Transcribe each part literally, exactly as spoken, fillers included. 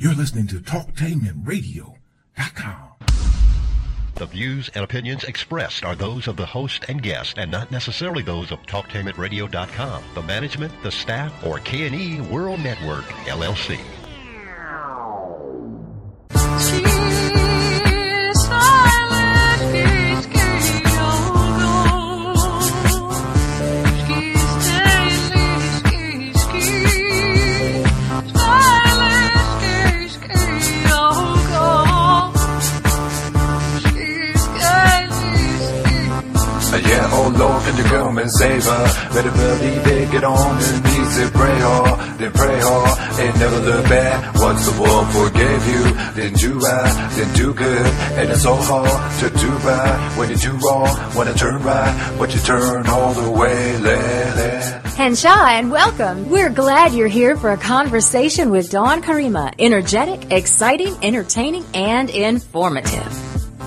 You're listening to talktainment radio dot com. The views and opinions expressed are those of the host and guest and not necessarily those of talktainment radio dot com, the management, the staff, or K and E World Network, L L C. Yeah, oh Lord, can you come and save her? Better believe it, get on your knees and pray hard, then pray hard, and never look back. Once the world forgave you, then do right, then do good. And it's so hard to do right when you do wrong. When you turn right, but you turn all the way, let it. Henshaw, and welcome. We're glad you're here for a conversation with Dawn Karima. Energetic, exciting, entertaining, and informative.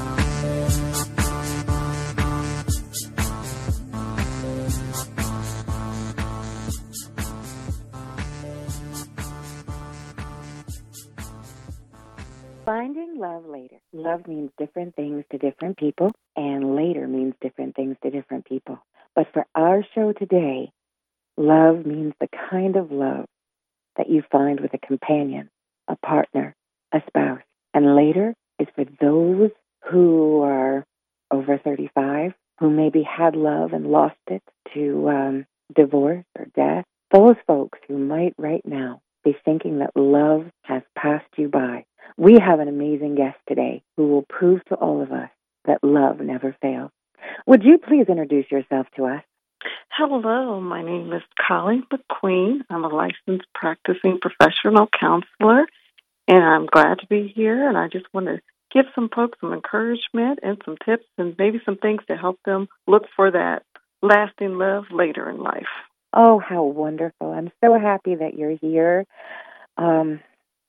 Finding love later. Love means different things to different people, and later means different things to different people. But for our show today, love means the kind of love that you find with a companion, a partner, a spouse. And later is for those who are over thirty-five, who maybe had love and lost it to um, divorce or death. Those folks who might right now be thinking that love has passed you by. We have an amazing guest today who will prove to all of us that love never fails. Would you please introduce yourself to us? Hello, my name is Colleen McQueen. I'm a licensed practicing professional counselor, and I'm glad to be here, and I just want to give some folks some encouragement and some tips and maybe some things to help them look for that lasting love later in life. Oh, how wonderful. I'm so happy that you're here. Um,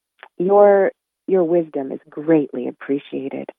your Your wisdom is greatly appreciated.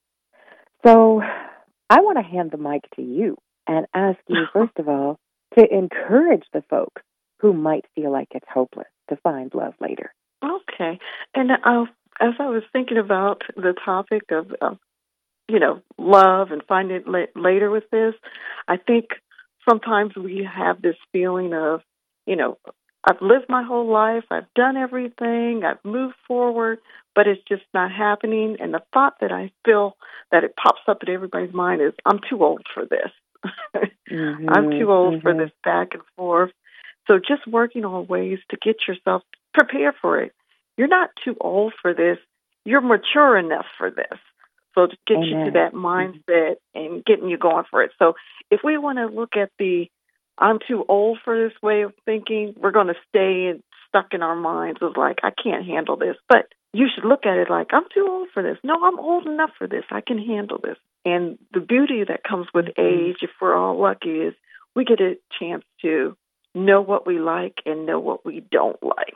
So I want to hand the mic to you and ask you, first of all, to encourage the folks who might feel like it's hopeless to find love later. Okay. And uh, as I was thinking about the topic of, uh, you know, love and finding it la- later with this, I think sometimes we have this feeling of, you know, I've lived my whole life, I've done everything, I've moved forward, but it's just not happening. And the thought that I feel that it pops up in everybody's mind is, I'm too old for this. mm-hmm, I'm too old mm-hmm. for this back and forth. So just working on ways to get yourself prepared for it. You're not too old for this. You're mature enough for this. So to get Amen. You to that mindset and getting you going for it. So if we want to look at the I'm too old for this way of thinking, we're going to stay stuck in our minds of like, I can't handle this. But you should look at it like, I'm too old for this. No, I'm old enough for this. I can handle this. And the beauty that comes with age, if we're all lucky, is we get a chance to know what we like and know what we don't like.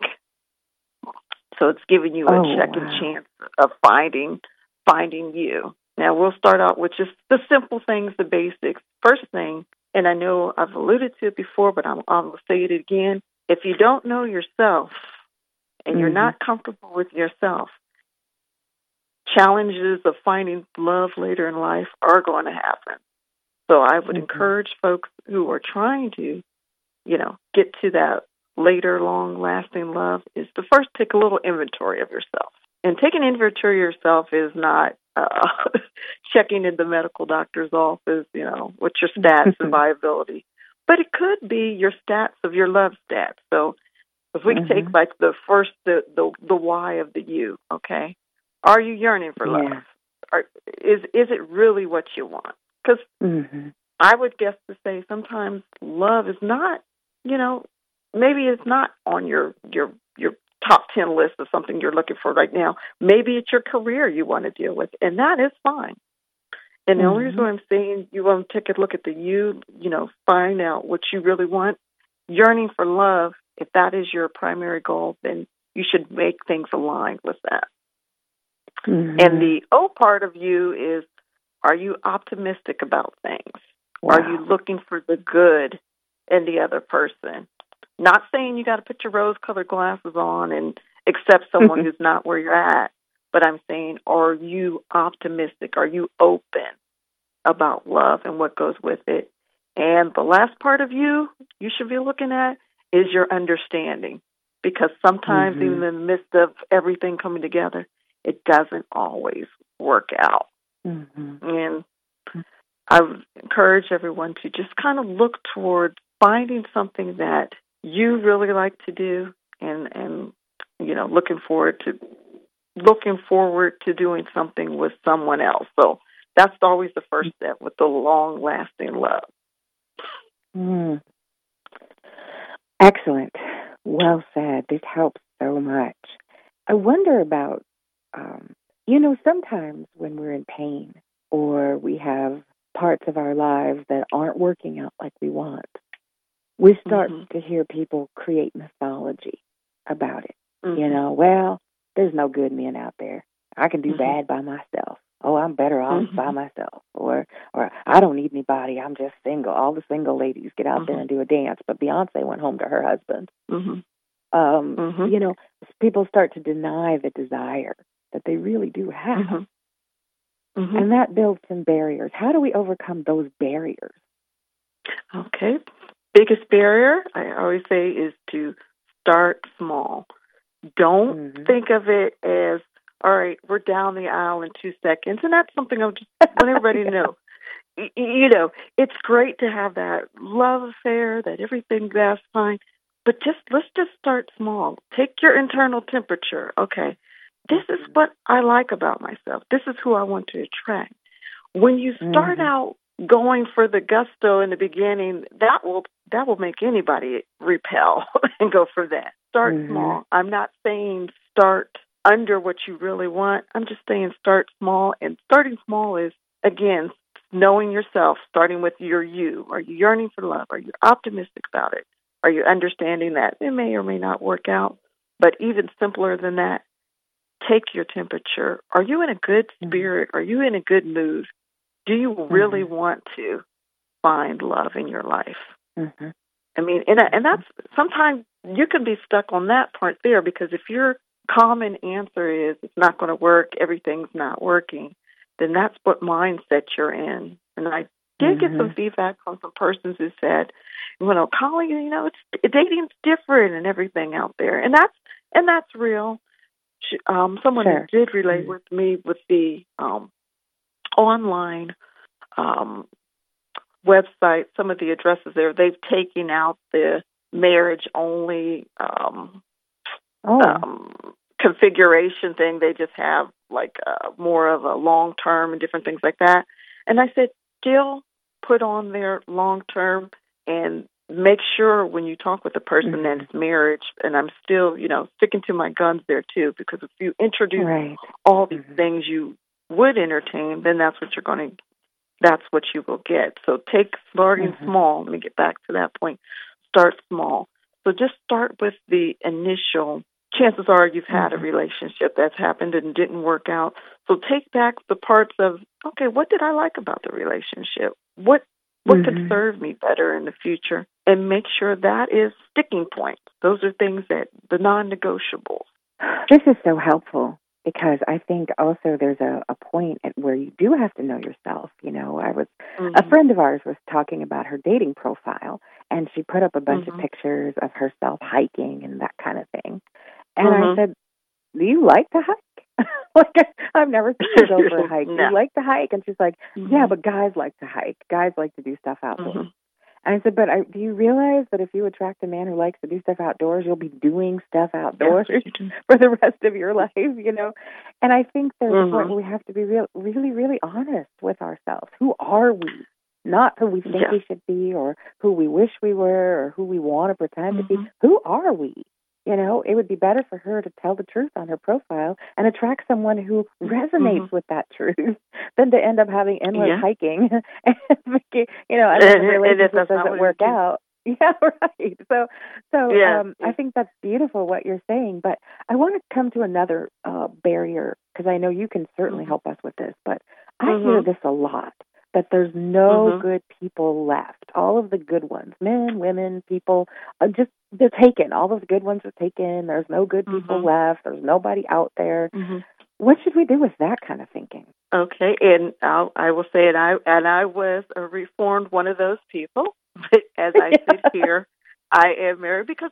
So it's giving you a oh, second wow. chance of finding finding you. Now, we'll start out with just the simple things, the basics. First thing, and I know I've alluded to it before, but I'm, I'll say it again. If you don't know yourself and mm-hmm. you're not comfortable with yourself, challenges of finding love later in life are going to happen. So I would mm-hmm. encourage folks who are trying to, you know, get to that later, long-lasting love is to first take a little inventory of yourself. And taking inventory of yourself is not uh, checking in the medical doctor's office, you know, what's your stats and viability. But it could be your stats of your love stats. So if we mm-hmm. take like the first, the, the the why of the you, okay? Are you yearning for love? Yeah. Or is is it really what you want? Because mm-hmm. I would guess to say sometimes love is not, you know, maybe it's not on your your your top ten list of something you're looking for right now. Maybe it's your career you want to deal with, and that is fine. And the mm-hmm. only reason I'm saying you want to take a look at the you, you know, find out what you really want. Yearning for love, if that is your primary goal, then you should make things aligned with that. Mm-hmm. And the O part of you is, are you optimistic about things? Wow. Are you looking for the good in the other person? Not saying you got to put your rose-colored glasses on and, accept someone who's not where you're at. But I'm saying, are you optimistic? Are you open about love and what goes with it? And the last part of you you should be looking at is your understanding. Because sometimes, mm-hmm. even in the midst of everything coming together, it doesn't always work out. Mm-hmm. And I would encourage everyone to just kind of look toward finding something that you really like to do, and, and you know, looking forward to looking forward to doing something with someone else. So that's always the first step with the long-lasting love. Mm. Excellent. Well said. This helps so much. I wonder about, um, you know, sometimes when we're in pain or we have parts of our lives that aren't working out like we want, we start mm-hmm. to hear people create mythology about it. Mm-hmm. You know, well, there's no good men out there. I can do mm-hmm. bad by myself. Oh, I'm better off mm-hmm. by myself. Or, or I don't need anybody. I'm just single. All the single ladies get out mm-hmm. there and do a dance. But Beyonce went home to her husband. Mm-hmm. Um, mm-hmm. You know, people start to deny the desire that they really do have. Mm-hmm. Mm-hmm. And that builds some barriers. How do we overcome those barriers? Okay. Biggest barrier, I always say, is to start small. Don't mm-hmm. think of it as, all right, we're down the aisle in two seconds. And that's something I just want everybody to know. Y- you know, it's great to have that love affair, that everything that's fine. But just let's just start small. Take your internal temperature. Okay, this is what I like about myself. This is who I want to attract. When you start mm-hmm. out going for the gusto in the beginning, that will that will make anybody repel and go for that. Start mm-hmm. small. I'm not saying start under what you really want. I'm just saying start small. And starting small is, again, knowing yourself, starting with your you. Are you yearning for love? Are you optimistic about it? Are you understanding that it may or may not work out? But even simpler than that, take your temperature. Are you in a good spirit? Are you in a good mood? Do you really mm-hmm. want to find love in your life? Mm-hmm. I mean, and, and that's sometimes you can be stuck on that part there, because if your common answer is it's not going to work, everything's not working, then that's what mindset you're in. And I did mm-hmm. get some feedback from some persons who said, you know, Colleen, you know, it's dating's different and everything out there, and that's and that's real. She, um, someone sure. did relate mm-hmm. with me with the um, online um, website. Some of the addresses there, they've taken out the marriage only um, oh. um, configuration thing. They just have like uh, more of a long term and different things like that. And I said, still put on their long term and make sure when you talk with a person mm-hmm. that it's marriage, and I'm still, you know, sticking to my guns there too, because if you introduce right. all these mm-hmm. things you would entertain, then that's what you're going to, that's what you will get. So take starting mm-hmm. small. Let me get back to that point. Start small. So just start with the initial. Chances are you've had mm-hmm. a relationship that's happened and didn't work out. So take back the parts of, okay, what did I like about the relationship? What what mm-hmm. could serve me better in the future? And make sure that is sticking points. Those are things that, the non-negotiables. This is so helpful, because I think also there's a, a point at where you do have to know yourself. You know, I was, mm-hmm. a friend of ours was talking about her dating profile, and she put up a bunch mm-hmm. of pictures of herself hiking and that kind of thing. And mm-hmm. I said, do you like to hike? Like, I've never seen her go for a hike. No. Do you like to hike? And she's like, mm-hmm. yeah, but guys like to hike. Guys like to do stuff outdoors. Mm-hmm. And I said, but I, do you realize that if you attract a man who likes to do stuff outdoors, you'll be doing stuff outdoors yes. for the rest of your life, you know? And I think there's mm-hmm. a point where we have to be real, really, really honest with ourselves. Who are we? Not who we think yeah. we should be, or who we wish we were, or who we want to pretend mm-hmm. to be. Who are we? You know, it would be better for her to tell the truth on her profile and attract someone who resonates mm-hmm. with that truth than to end up having endless yeah. hiking. And, you know, and then the relationship doesn't work out. Yeah, right. So, so yeah. um, I think that's beautiful what you're saying. But I want to come to another uh, barrier, because I know you can certainly mm-hmm. help us with this. But I mm-hmm. hear this a lot that there's no Mm-hmm. good people left. All of the good ones, men, women, people, are just, they're taken. All of the good ones are taken. There's no good people Mm-hmm. left. There's nobody out there. Mm-hmm. What should we do with that kind of thinking? Okay, and I'll, I will say it. I and I was a reformed one of those people. But as I sit here, I am married because,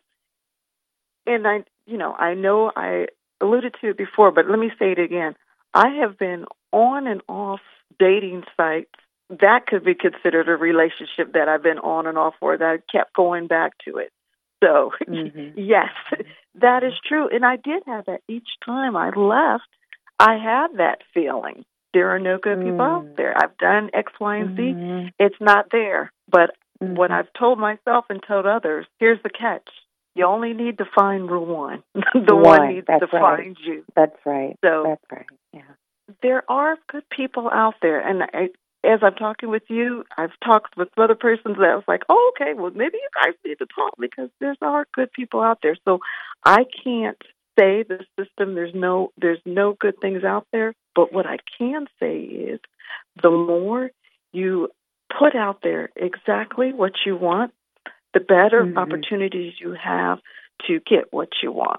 and I, you know, I know I alluded to it before, but let me say it again. I have been on and off dating sites that could be considered a relationship that I've been on and off for. That I kept going back to it. So Mm-hmm. yes, that is true, and I did have that each time I left. I had that feeling. There are no good people Mm. out there. I've done X, Y, and Z. Mm-hmm. It's not there. But Mm-hmm. what I've told myself and told others, here's the catch. You only need to find rule one. the One, one needs that's to right. find you. That's right. So That's right. Yeah. there are good people out there. And I, as I'm talking with you, I've talked with other persons that was like, oh, okay, well, maybe you guys need to talk because there are good people out there. So I can't say the system, there's no, there's no good things out there. But what I can say is the more you put out there exactly what you want, the better Mm-hmm. opportunities you have to get what you want.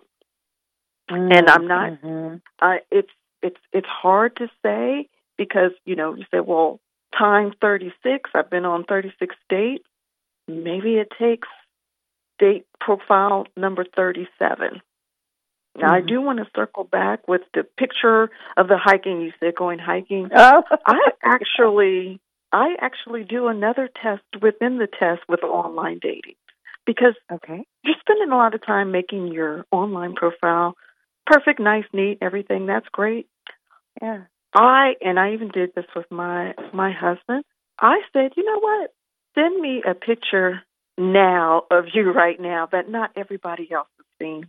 Mm-hmm. And I'm not, Mm-hmm. I, it's, it's, it's hard to say because, you know, you say, well, time thirty-six, I've been on thirty-six dates. Maybe it takes date profile number thirty-seven. Now, Mm-hmm. I do want to circle back with the picture of the hiking. You said going hiking. Oh. I actually, I actually do another test within the test with online dating because Okay. you're spending a lot of time making your online profile perfect, nice, neat, everything. That's great. Yeah. I, and I even did this with my, my husband. I said, you know what? Send me a picture now of you right now that not everybody else has seen.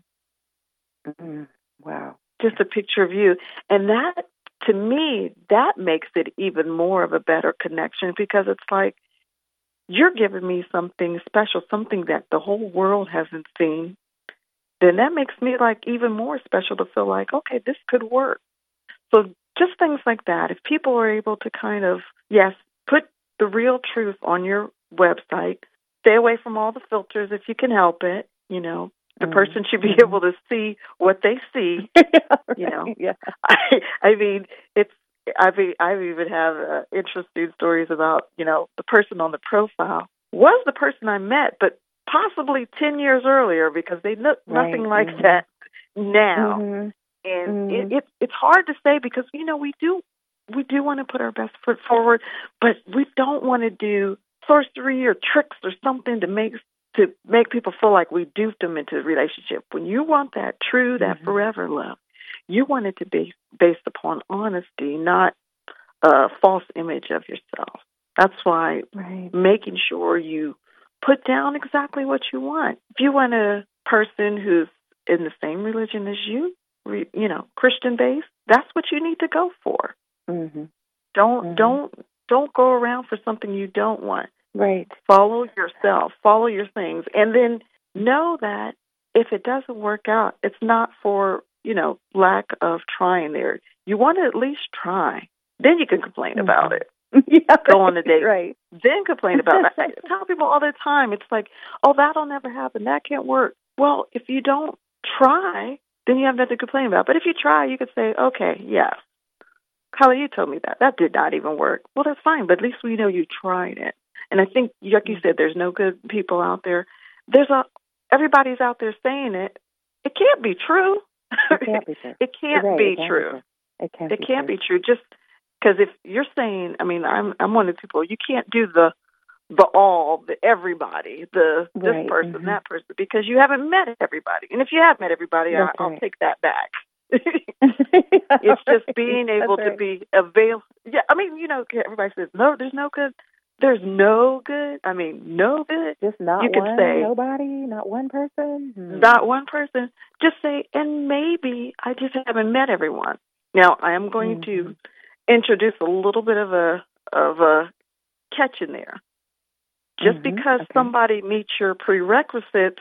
Mm-hmm. Wow. Just a picture of you. And that, to me, that makes it even more of a better connection because it's like you're giving me something special, something that the whole world hasn't seen. Then that makes me like even more special to feel like, okay, this could work. So just things like that. If people are able to kind of, yes, put the real truth on your website, stay away from all the filters if you can help it, you know. The Mm-hmm. person should be Mm-hmm. able to see what they see. Yeah, You know. right. Yeah. I, I mean, it's. I've I've even have uh, interesting stories about you know the person on the profile was the person I met, but possibly ten years earlier because they look Right. nothing like Mm-hmm. that now. Mm-hmm. And Mhm. it, it it's hard to say because you know we do we do want to put our best foot forward, but we don't want to do sorcery or tricks or something to make to make people feel like we duped them into a relationship. When you want that true, that Mhm. forever love, you want it to be based upon honesty, not a false image of yourself. That's why Right. making sure you put down exactly what you want. If you want a person who's in the same religion as you, re, you know, Christian based, that's what you need to go for. Mm-hmm. Don't Mhm. don't don't go around for something you don't want. Right. Follow yourself, follow your things, and then know that if it doesn't work out, it's not for, you know, lack of trying there. You want to at least try. Then you can complain Mhm. about it. Yeah. Go on a date. Right. Then complain about it. I tell people all the time, it's like, oh, that'll never happen. That can't work. Well, if you don't try, then you have nothing to complain about. But if you try, you could say, okay, yes. Holly, you told me that. That did not even work. Well, that's fine, but at least we know you tried it. And I think, like you said, there's no good people out there. There's a everybody's out there saying it. It can't be true. It can't be true. It can't Right. be It can't true. Be true. It can't. It be can't true. be true. Just because if you're saying, I mean, I'm I'm one of the people. You can't do the the all, the everybody, the this Right. person, Mhm. that person, because you haven't met everybody. And if you have met everybody, I, That's I'll right. take that back. Yeah, It's just right. being able That's to right. be available. Yeah, I mean, you know, everybody says no. There's no good. There's no good. I mean, no good. Just not you could one. say Nobody. Not one person. Hmm. not one person. Just say, and maybe I just haven't met everyone. Now, I am going Mhm. to introduce a little bit of a of a catch in there. Just Mhm. because Okay. somebody meets your prerequisites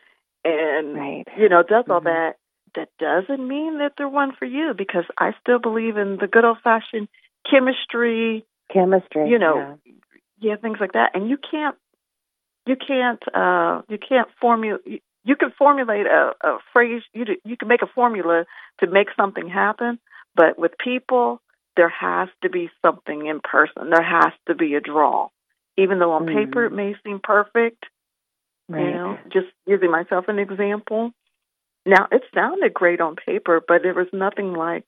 and Right. you know does all Mhm. that, that doesn't mean that they're one for you. Because I still believe in the good old fashioned chemistry, chemistry, you know, yeah. yeah, things like that. And you can't, you can't, uh, you can't formulate. You can formulate a, a phrase. You do, you can make a formula to make something happen, but with people, there has to be something in person. There has to be a draw, even though on mm. paper it may seem perfect. Right. You know, just using myself an example. Now, it sounded great on paper, but there was nothing like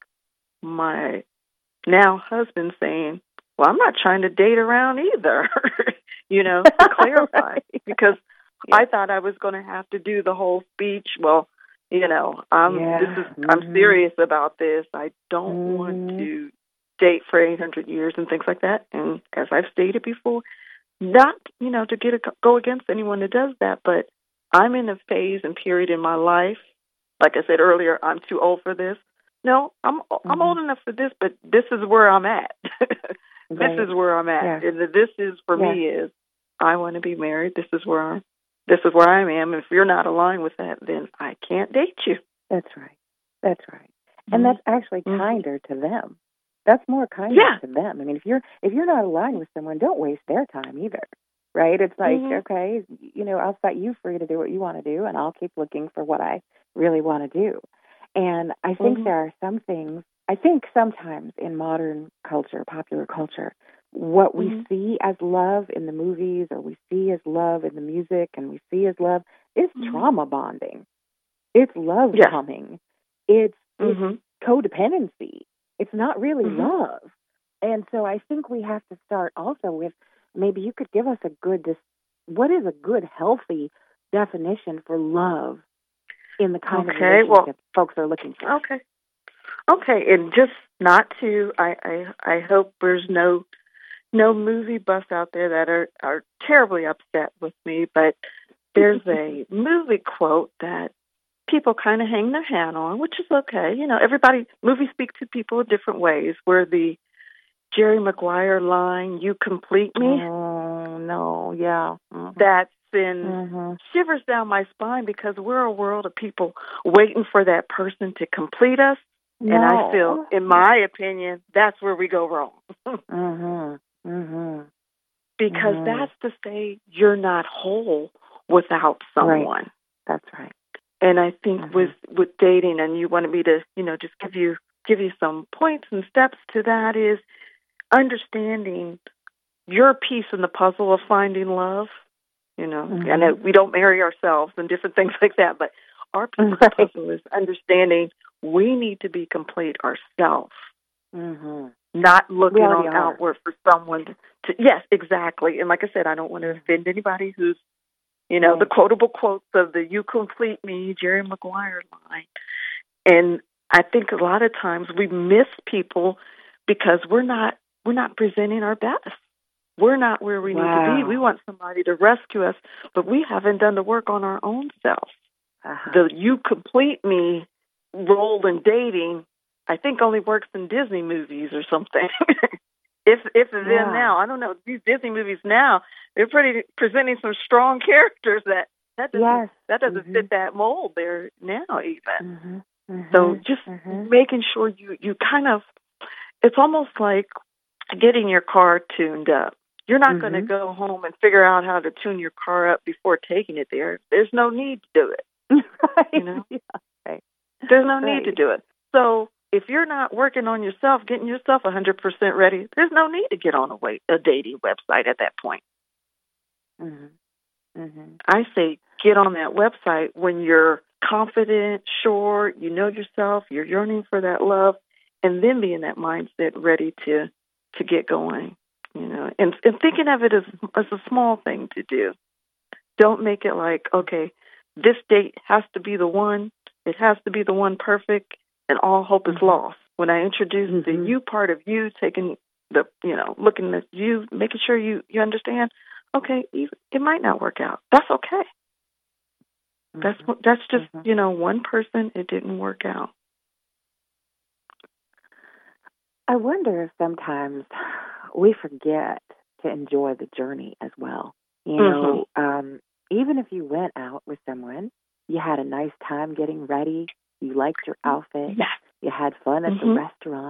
my now husband saying, well, I'm not trying to date around either, you know, to clarify, because yeah. I thought I was going to have to do the whole speech. Well, you know, I'm, yeah. this is, mm-hmm. I'm serious about this. I don't mm-hmm. want to date for eight hundred years and things like that. And as I've stated before, not, you know, to get a, go against anyone that does that, but I'm in a phase and period in my life. Like I said earlier, I'm too old for this. No, I'm mm-hmm. I'm old enough for this, but this is where I'm at. This right. is where I'm at. Yeah. And this is for yeah. me is I want to be married. This is where I'm, this is where I am. If you're not aligned with that, then I can't date you. That's right. That's right. And mm-hmm. that's actually kinder mm-hmm. to them. That's more kinder yeah. to them. I mean, if you're if you're not aligned with someone, don't waste their time either. Right? It's like, mm-hmm. okay, you know, I'll set you free to do what you want to do, and I'll keep looking for what I really want to do. And I think mm-hmm. there are some things, I think sometimes in modern culture, popular culture, what we mm-hmm. see as love in the movies, or we see as love in the music, and we see as love, is mm-hmm. trauma bonding. It's love yeah. bombing. It's, mm-hmm. it's codependency. It's not really mm-hmm. love. And so I think we have to start also with, maybe you could give us a good, what is a good, healthy definition for love in the kind okay, of relationship well, folks are looking for? Okay. Okay, and just not to, I, I, I hope there's no no movie buffs out there that are, are terribly upset with me, but there's a movie quote that people kind of hang their hat on, which is okay. You know, everybody, movies speak to people in different ways, where the Jerry Maguire line, "You complete me." Oh, no, yeah. Mm-hmm. That's in mm-hmm. shivers down my spine, because we're a world of people waiting for that person to complete us. No. And I feel, in my opinion, that's where we go wrong. mm-hmm. Mm-hmm. Because mm-hmm. that's to say you're not whole without someone. Right. That's right. And I think mm-hmm. with, with dating, and you wanted me to, you know, just give you give you some points and steps to that, is understanding your piece in the puzzle of finding love. You know, mm-hmm. I know we don't marry ourselves and different things like that, but our piece right. of the puzzle is understanding we need to be complete ourselves, mm-hmm. not looking on are. outward for someone to, to. Yes, exactly. And like I said, I don't want to offend anybody who's, you know, right. the quotable quotes of the "You complete me," Jerry Maguire line. And I think a lot of times we miss people because we're not we're not presenting our best. We're not where we wow. need to be. We want somebody to rescue us, but we haven't done the work on our own self. Uh-huh. The "you complete me" role in dating, I think, only works in Disney movies or something. if if it's yeah. in now, I don't know. These Disney movies now, they're pretty presenting some strong characters that that doesn't yes. that doesn't mm-hmm. fit that mold there now even. Mm-hmm. Mm-hmm. So just mm-hmm. making sure you you kind of, it's almost like getting your car tuned up. You're not mm-hmm. going to go home and figure out how to tune your car up before taking it there. There's no need to do it. right. You know, yeah. right. There's no right. need to do it. So if you're not working on yourself, getting yourself one hundred percent ready, there's no need to get on a, wait, a dating website at that point. Mm-hmm. Mm-hmm. I say get on that website when you're confident, sure, you know yourself, you're yearning for that love, and then be in that mindset ready to to get going. You know, and, and thinking of it as, as a small thing to do. Don't make it like, okay, this date has to be the one. It has to be the one perfect, and all hope is lost. When I introduce mm-hmm. the you part of you, taking the, you know, looking at you, making sure you, you understand, okay, it might not work out. That's okay. Mm-hmm. That's that's just, mm-hmm. you know, one person, it didn't work out. I wonder if sometimes we forget to enjoy the journey as well. You know, mm-hmm. um, even if you went out with someone, you had a nice time getting ready, you liked your outfit, yes. you had fun at mm-hmm. the restaurant,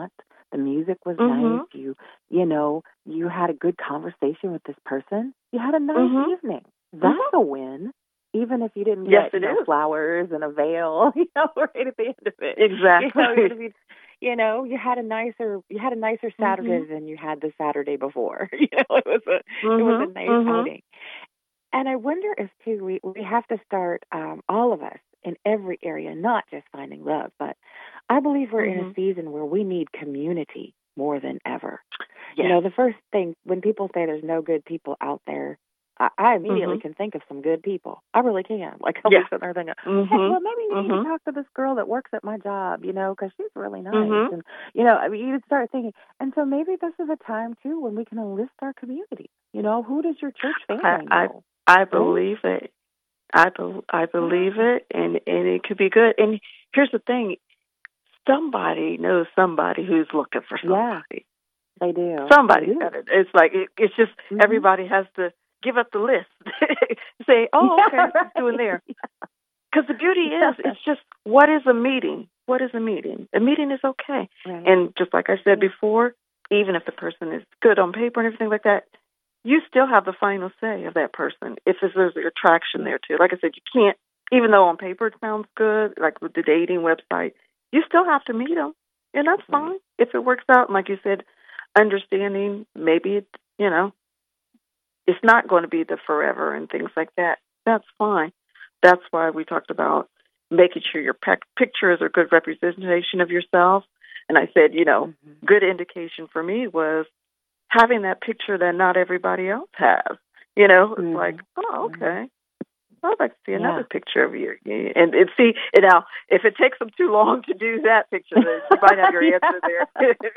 The music was Mhm. nice. You, you know, you had a good conversation with this person. You had a nice Mhm. evening. That's Mhm. a win, even if you didn't Yes, get, you it know, is. flowers and a veil, you know, right at the end of it. Exactly. You know, even if you, you know, you had a nicer, you had a nicer Saturday Mhm. than you had the Saturday before. You know, it was a, it was a Mhm. nice Mhm. outing. And I wonder if, too, we, we have to start, um, all of us, in every area, not just finding love, but I believe we're in a Mhm. season where we need community more than ever. You Yes. know, the first thing, when people say there's no good people out there, I, I immediately Mhm. can think of some good people. I really can. Like, I'll Yeah. be sitting there thinking, hey, Mhm. well, maybe you need to Mhm. talk to this girl that works at my job, you know, because she's really nice. Mhm. And, you know, I mean, you start thinking, and so maybe this is a time, too, when we can enlist our community. You know, who does your church I family I know? I Right? believe it. I be, I believe it, and and it could be good. And here's the thing: somebody knows somebody who's looking for Yeah, somebody. they do. Somebody's They do. got it. It's like it, it's just Mhm. everybody has to give up the list. Say, oh, okay, Yeah, it's doing there. Because the beauty Yeah. is, it's just what is a meeting? What is a meeting? A meeting is okay. Right. And just like I said Yeah. before, even if the person is good on paper and everything like that, you still have the final say of that person if there's attraction there too. Like I said, you can't, even though on paper it sounds good, like with the dating website, you still have to meet them. And that's Right. fine if it works out. And like you said, understanding maybe it, you know, it's not going to be the forever and things like that. That's fine. That's why we talked about making sure your pe- pictures are a good representation of yourself. And I said, you know, Mhm. good indication for me was having that picture that not everybody else has. You know, it's Mhm. like, oh, Mhm. okay. I'd like to see another Yeah. picture of you. And, and see, and now, if it takes them too long to do that picture, then you might have your answer there.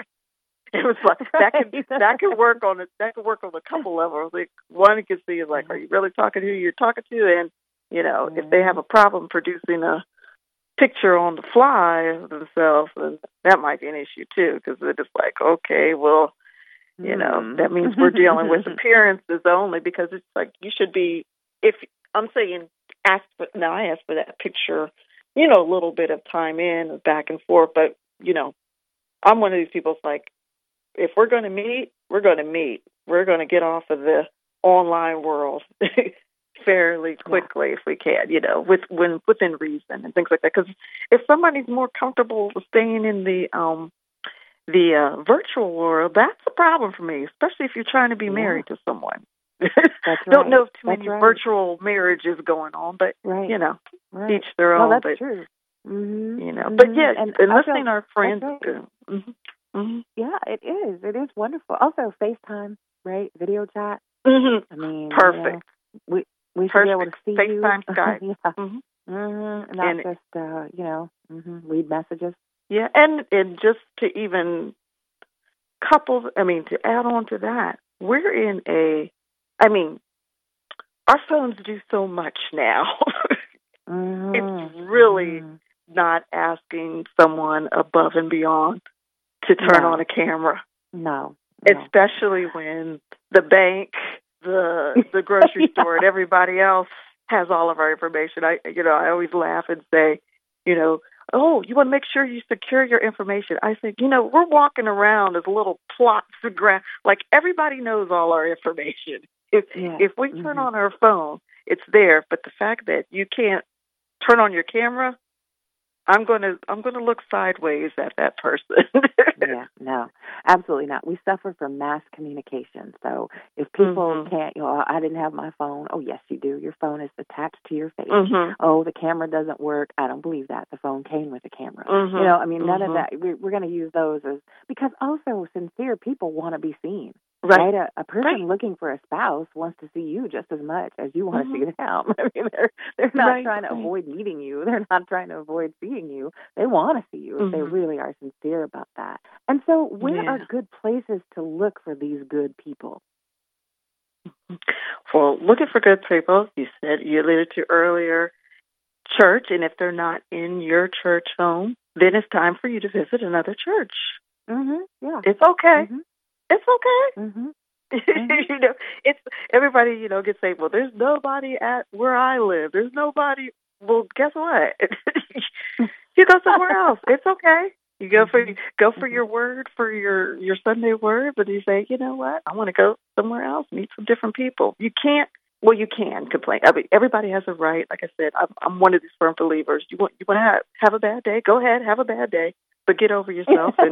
It was like that could Right. that could work on it. That could work on a couple levels. Like one you can see is like, are you really talking to who you're talking to? And you know, if they have a problem producing a picture on the fly of themselves, then that might be an issue too. Because they're just like, okay, well, you know, Mm. that means we're dealing with appearances only. Because it's like you should be. If I'm saying ask for now, I asked for that picture, you know, a little bit of time in back and forth. But you know, I'm one of these people. It's like, if we're going to meet, we're going to meet. We're going to get off of the online world fairly quickly if we can, you know, with when within reason and things like that. Because if somebody's more comfortable staying in the um the uh, virtual world, that's a problem for me, especially if you're trying to be Yeah. married to someone. That's Don't right. know if too That's many right. virtual marriages going on, but Right. you know, Right. each their No, own. that's but true. Mm-hmm. you know, Mm-hmm. but yeah, and enlisting also, our friends that's is right. good. Mm-hmm. Mm-hmm. Yeah, it is. It is wonderful. Also, FaceTime, right? Video chat. Mm-hmm. I mean, Perfect. you know, we we should be able to Perfect. see FaceTime, you. Skype. Yeah. Mm-hmm. Mm-hmm. Not And just uh, you know, mm-hmm. read messages. yeah, and and just to even couple, I mean, to add on to that, we're in a, I mean, our phones do so much now. Mm-hmm. It's really Mm-hmm. not asking someone above and beyond to turn No. on a camera, No. No. especially when the bank, the the grocery Yeah. store, and everybody else has all of our information. I, you know, I always laugh and say, you know, oh, you want to make sure you secure your information. I think, you know, we're walking around as little plots of grass. Like everybody knows all our information. If Yeah. if we turn Mm-hmm. on our phone, it's there. But the fact that you can't turn on your camera, I'm gonna I'm gonna look sideways at that person. Yeah, no, absolutely not. We suffer from mass communication. So if people Mhm. can't, you know, I didn't have my phone. Oh, yes, you do. Your phone is attached to your face. Mhm. Oh, the camera doesn't work. I don't believe that. The phone came with a camera. Mhm. You know, I mean, none Mhm. of that. We're, we're going to use those as, because also sincere people want to be seen. Right. Right? A, a person Right. looking for a spouse wants to see you just as much as you want Mhm. to see them. I mean, they're they're not Right, trying to right. avoid meeting you. They're not trying to avoid seeing you. They want to see you if they Mhm. really are sincere about that. And so, where are Yeah. good places to look for these good people? Well, looking for good people, you said you alluded to earlier, church, and if they're not in your church home, then it's time for you to visit another church. Mhm. Yeah. It's okay. Mhm. It's okay. Mhm. You know, it's everybody. You know, gets say, "Well, there's nobody at where I live. There's nobody." Well, guess what? You go somewhere else. It's okay. You go for Mhm. go for Mhm. your word, for your, your Sunday word, but you say, you know what, I want to go somewhere else, meet some different people. You can't, well, you can complain. I mean, everybody has a right. Like I said, I'm, I'm one of these firm believers. You want you want to have, have a bad day? Go ahead, have a bad day, but get over yourself and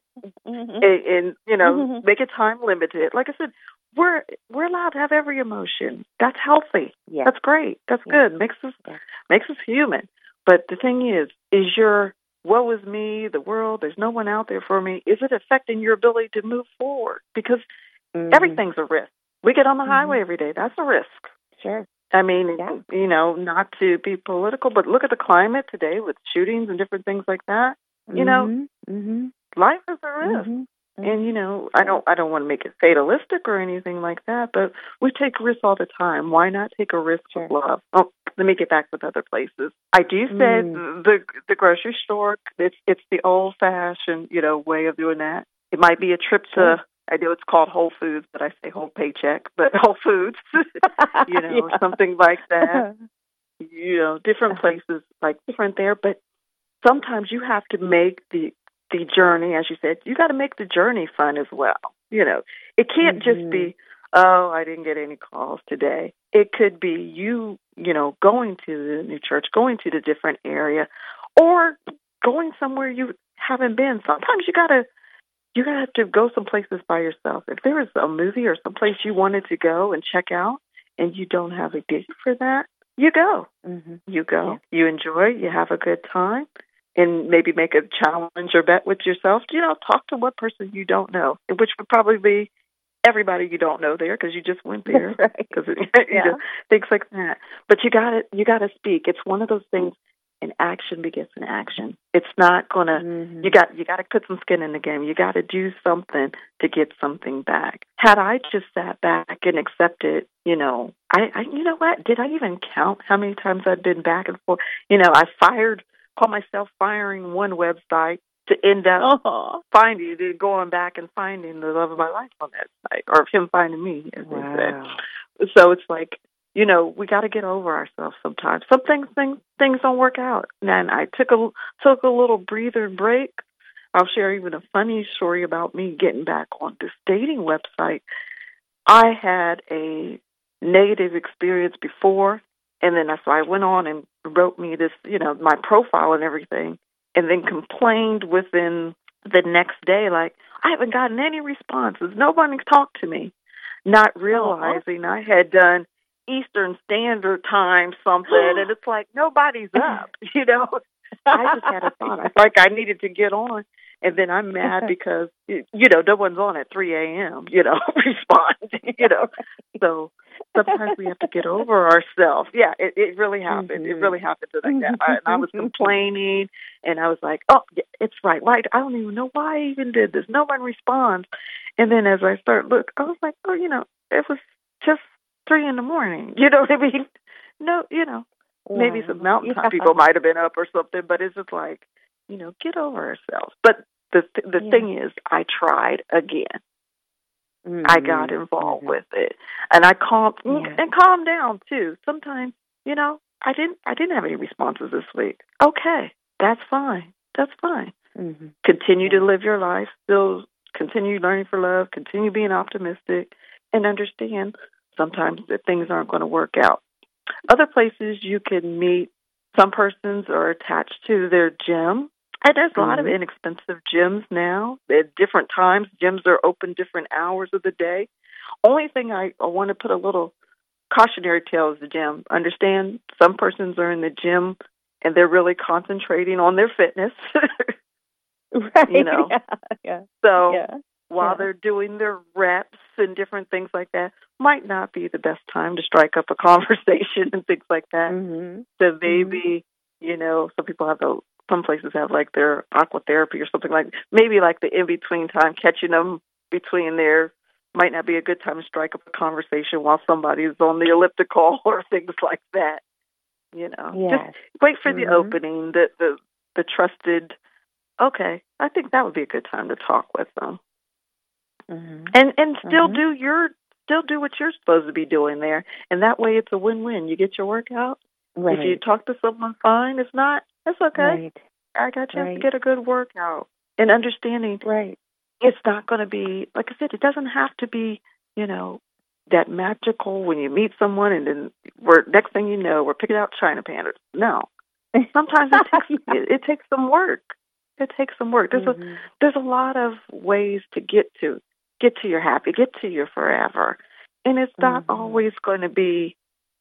Mhm. and, and you know, Mhm. make it time limited. Like I said, we're we're allowed to have every emotion. That's healthy. Yeah. That's great. That's Yeah. good. Makes us Yeah. makes us human. But the thing is, is your woe is me, the world, there's no one out there for me, is it affecting your ability to move forward? Because Mhm. everything's a risk. We get on the Mhm. highway every day. That's a risk. Sure. I mean, Yeah. you know, not to be political, but look at the climate today with shootings and different things like that. You know, Mhm. Mhm. life is a risk. Mhm. And you know, I don't I don't want to make it fatalistic or anything like that, but we take risks all the time. Why not take a risk Sure. with love? Oh, let me get back with other places. I do say Mm. the the grocery store. It's it's the old fashioned, you know, way of doing that. It might be a trip Sure. to, I know it's called Whole Foods, but I say Whole Paycheck, but Whole Foods, you know, or Yeah. something like that. You know, different places like different there, but sometimes you have to make the the journey, as you said, you got to make the journey fun as well. You know, it can't just Mhm. be, oh, I didn't get any calls today. It could be you, you know, going to the new church, going to the different area, or going somewhere you haven't been. Sometimes you gotta you gotta have to go some places by yourself. If there is a movie or someplace you wanted to go and check out, and you don't have a date for that, you go. Mhm. You go, you enjoy, you have a good time, and maybe make a challenge or bet with yourself. You know, talk to one person you don't know, which would probably be everybody you don't know there because you just went there. That's right. Because you Yeah. know, things like that. But you got to you got to speak. It's one of those things. An action begets an action. It's not gonna. Mhm. You got you got to put some skin in the game. You got to do something to get something back. Had I just sat back and accepted, you know, I, I you know what? Did I even count how many times I'd been back and forth? You know, I fired, call myself firing one website to end up Oh. finding, going back and finding the love of my life on that site, or him finding me, as they say. Wow. So it's like, you know, we got to get over ourselves sometimes. Some things, things, things don't work out. And I took a took a little breather and break. I'll share even a funny story about me getting back on this dating website. I had a negative experience before, and then so I went on and wrote me this, you know, my profile and everything, and then complained within the next day, like, I haven't gotten any responses. Nobody's talked to me. Not realizing I had done Eastern Standard Time something, and it's like nobody's up, you know. I just had a thought. I felt like I needed to get on, and then I'm mad because, you know, no one's on at three a.m., you know, responding, you know. So sometimes we have to get over ourselves. Yeah, it, it really happened. Mhm. It really happened to like that. I, and I was complaining, and I was like, oh, yeah, it's right. Why? I don't even know why I even did this. No one responds. And then as I start look, I was like, oh, you know, it was just three in the morning. You know what I mean? No, you know, maybe some mountain time Yeah. people might have been up or something, but it's just like, you know, get over ourselves. But the th- the Yeah. thing is, I tried again. Mhm. I got involved Mhm. with it, and I calmed Yeah. and calmed down too. Sometimes, you know, I didn't I didn't have any responses this week. Okay, that's fine. That's fine. Mhm. Continue Yeah. to live your life. Still continue learning for love. Continue being optimistic, and understand sometimes that things aren't going to work out. Other places you can meet. Some persons are attached to their gym. And there's a lot of Mhm. inexpensive gyms now. At different times, gyms are open different hours of the day. Only thing I, I want to put a little cautionary tale is the gym. Understand, some persons are in the gym and they're really concentrating on their fitness. Right. You know. Yeah. Yeah. So Yeah. while Yeah. they're doing their reps and different things like that, might not be the best time to strike up a conversation and things like that. Mhm. So maybe, you know, some people have the, some places have like their aqua therapy or something like, maybe like the in-between time, catching them between there might not be a good time to strike up a conversation while somebody is on the elliptical or things like that. You know, Yes. just wait for the Mhm. opening, the, the, the trusted, okay, I think that would be a good time to talk with them. Mhm. And and still Mhm. do your still do what you're supposed to be doing there, and that way it's a win-win. You get your workout. Right. If you talk to someone, fine. If not, that's okay. Right. I got a chance Right. to get a good workout. And understanding Right. it's not going to be, like I said, it doesn't have to be, you know, that magical when you meet someone and then we're next thing you know we're picking out China pandas. No, sometimes it takes Yeah. it, it takes some work. It takes some work. There's Mhm. a there's a lot of ways to get to get to your happy, get to your forever, and it's not Mhm. always going to be,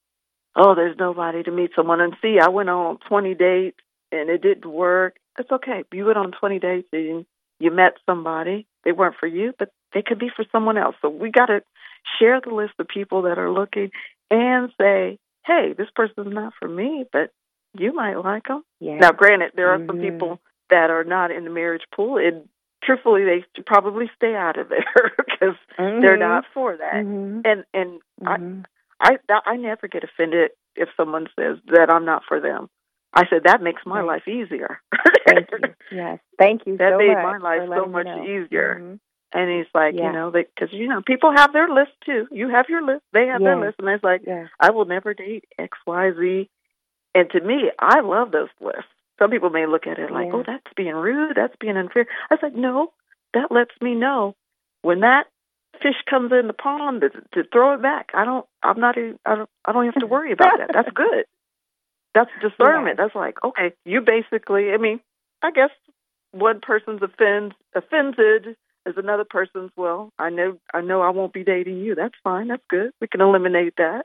oh, there's nobody to meet someone and see. I went on twenty dates and it didn't work. It's okay. You went on twenty dates and you met somebody. They weren't for you, but they could be for someone else. So we got to share the list of people that are looking and say, hey, this person's not for me, but you might like them. Yeah. Now, granted, there are some Mhm. people that are not in the marriage pool, and truthfully, they should probably stay out of there because they're Mhm. not for that. Mhm. And and Mhm. I, I I never get offended if someone says that I'm not for them. I said that makes my Right. life easier. Thank you. Yes. Thank you That so made much my life for so letting me much know. easier. Mhm. And he's like, Yeah. you know, because, you know, people have their list too. You have your list. They have their Yes. list. And it's like, Yes. I will never date X, Y, Z. And to me, I love those lists. Some people may look at it like, Yeah. oh, that's being rude. That's being unfair. I said, no, that lets me know when that fish comes in the pond to, to throw it back. I don't, I'm not, even, I don't, I don't have to worry about that. That's good. That's discernment. Yeah. That's like, okay, you basically, I mean, I guess one person's offends, offended is another person's, well, I know, I know I won't be dating you. That's fine. That's good. We can eliminate that.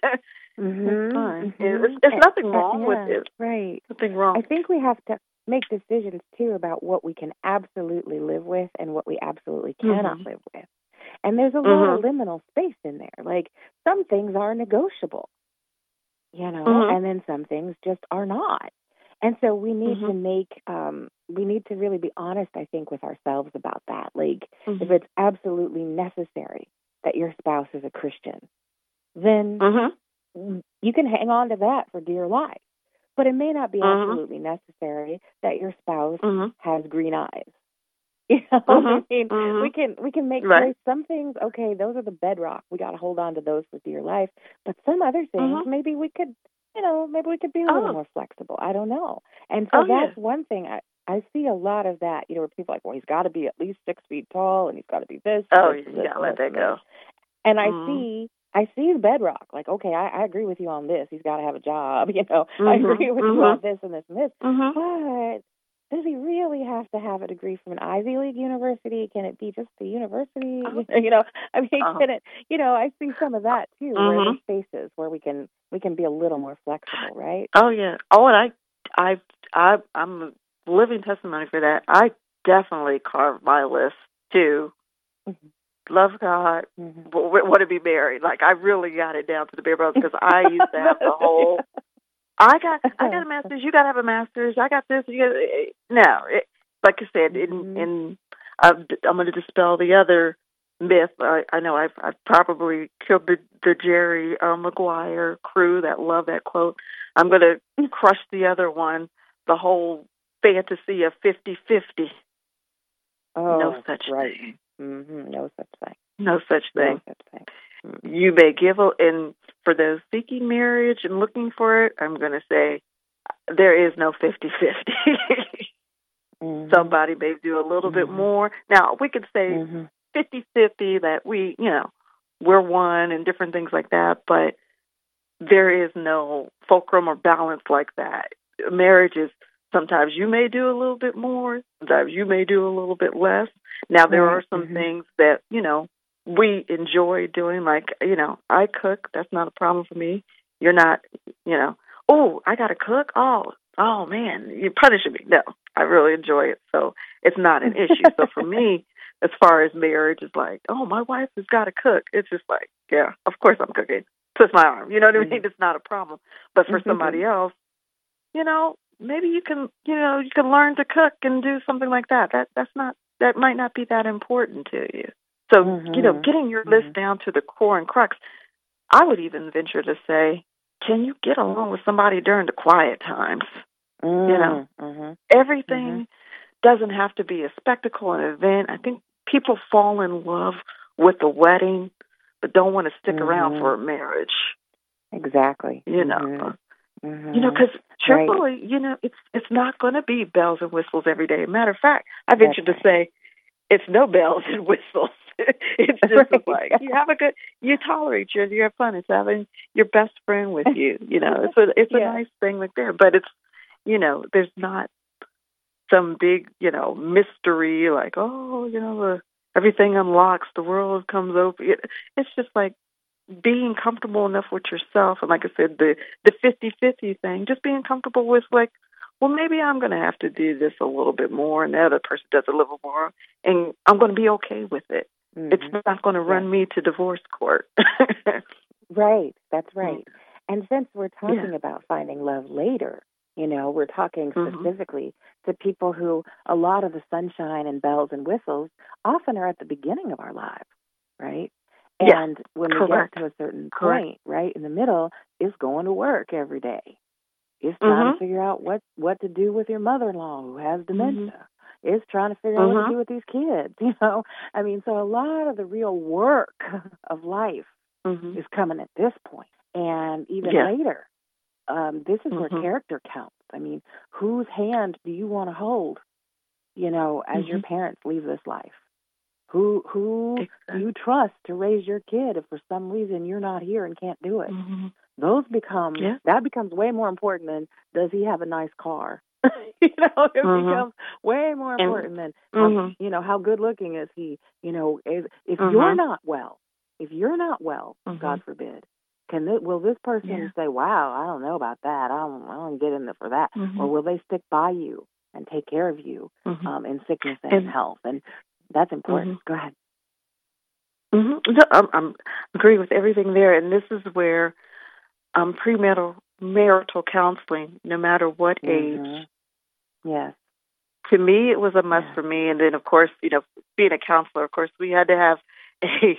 Mhm. It's fine. Mhm. It's, it's And- nothing and- wrong yeah, with it. Right. Nothing wrong. I think we have to make decisions too about what we can absolutely live with and what we absolutely cannot Mhm. live with. And there's a lot of Mhm. liminal space in there. Like some things are negotiable, you know, Mhm. and then some things just are not. And so we need Mhm. to make, um, we need to really be honest, I think, with ourselves about that. Like, Mhm. if it's absolutely necessary that your spouse is a Christian, then Mhm. you can hang on to that for dear life. But it may not be Mhm. absolutely necessary that your spouse Mhm. has green eyes. You know, Mhm. I mean, Mhm. we can we can make Right. choice. Some things, okay, those are the bedrock. We got to hold on to those for dear life. But some other things, Mhm. maybe we could, you know, maybe we could be a little Oh. more flexible. I don't know. And so Oh, yeah. that's one thing. I I see a lot of that. You know, where people are like, well, he's got to be at least six feet tall, and he's got to be this. And Oh, this, you and this, gotta and let this, that and go. this. And I Mhm. see, I see his bedrock. Like, okay, I, I agree with you on this. He's got to have a job. You know, I Mhm. agree with you Mhm. on this and this and this. Mhm. But does he really have to have a degree from an Ivy League university? Can it be just the university? Oh. You know, I mean, Oh. can it? You know, I see some of that too, where Mhm. there's spaces where we can we can be a little more flexible, right? Oh, yeah. Oh, and I, I, I, I'm a living testimony for that. I definitely carved my list too. Mhm. Love God, Mhm. w- want to be married. Like I really got it down to the bare bones because I used to have the whole. I got, I got a master's. You got to have a master's. I got this. You got no. It, like I said, in Mhm. in I'm, I'm going to dispel the other myth. I, I know I've, I've probably killed the the Jerry uh, Maguire crew that love that quote. I'm going to crush the other one. The whole fantasy of fifty-fifty. Oh, No such right. thing. Mm-hmm. No such thing. No such thing. No such thing. Mm-hmm. You may give a, and for those seeking marriage and looking for it, I'm going to say there is no fifty-fifty. Mm-hmm. Somebody may do a little Mhm. bit more. Now, we could say Mhm. fifty-fifty that we, you know, we're one and different things like that, but there is no fulcrum or balance like that. Marriage is sometimes you may do a little bit more, sometimes you may do a little bit less. Now, there Right. are some Mhm. things that, you know, we enjoy doing, like, you know, I cook. That's not a problem for me. You're not, you know, oh, I got to cook? Oh, oh, man, you're punishing me. No, I really enjoy it, so it's not an issue. So for me, as far as marriage, it's like, oh, my wife has got to cook. It's just like, yeah, of course I'm cooking. Twist my arm. You know what I mean? Mhm. It's not a problem. But for Mhm. somebody else, you know, maybe you can, you know, you can learn to cook and do something like that. That that's not that might not be that important to you. So, Mhm. you know, getting your list Mhm. down to the core and crux, I would even venture to say, can you get along with somebody during the quiet times? Mm. You know, Mhm. everything doesn't have to be a spectacle, an event. I think people fall in love with the wedding, but don't want to stick around Mhm. for a marriage. Exactly. You know, Mhm. Mm-hmm. You know, because Right. truthfully, you know, it's it's not going to be bells and whistles every day. Matter of fact, I venture That's to say it's no bells and whistles. It's just Right. like you have a good, you tolerate you, you have fun. It's having your best friend with you. You know, it's a it's a Yeah. nice thing like there, but it's, you know, there's not some big, you know, mystery like, oh, you know, the, everything unlocks, the world comes open. It, it's just like being comfortable enough with yourself, and like I said, the the fifty-fifty thing, just being comfortable with like, well, maybe I'm going to have to do this a little bit more, and the other person does a little more, and I'm going to be okay with it. Mm-hmm. It's not going to run Yeah. me to divorce court. Right. That's right. And since we're talking Yeah. about finding love later, you know, we're talking Mhm. specifically to people who a lot of the sunshine and bells and whistles often are at the beginning of our lives, right? Yeah, And when correct. we get to a certain Correct. point, right, in the middle, is going to work every day. It's trying Mhm. to figure out what, what to do with your mother-in-law who has dementia. Mhm. It's trying to figure out what Mhm. to do with these kids, you know? I mean, so a lot of the real work of life Mhm. is coming at this point. And even Yeah. later, um, this is where Mhm. character counts. I mean, whose hand do you want to hold, you know, as your Mhm. parents leave this life? Who who do Exactly. you trust to raise your kid if for some reason you're not here and can't do it? Mhm. Those become, Yeah. that becomes way more important than does he have a nice car? you know, it Mhm. becomes way more And- important than, Mhm. how, you know, how good looking is he? You know, if, if Mhm. you're not well, if you're not well, Mhm. God forbid, can th- will this person Yeah. say, wow, I don't know about that. I don't, I don't get in there for that. Mhm. Or will they stick by you and take care of you Mhm. um, in sickness and, And- in health? And that's important. Mhm. Go ahead. hmm No, I'm, I'm agree with everything there, and this is where um, premarital marital counseling, no matter what age, Mhm. Yes. to me it was a must Yeah. for me. And then, of course, you know, being a counselor, of course, we had to have a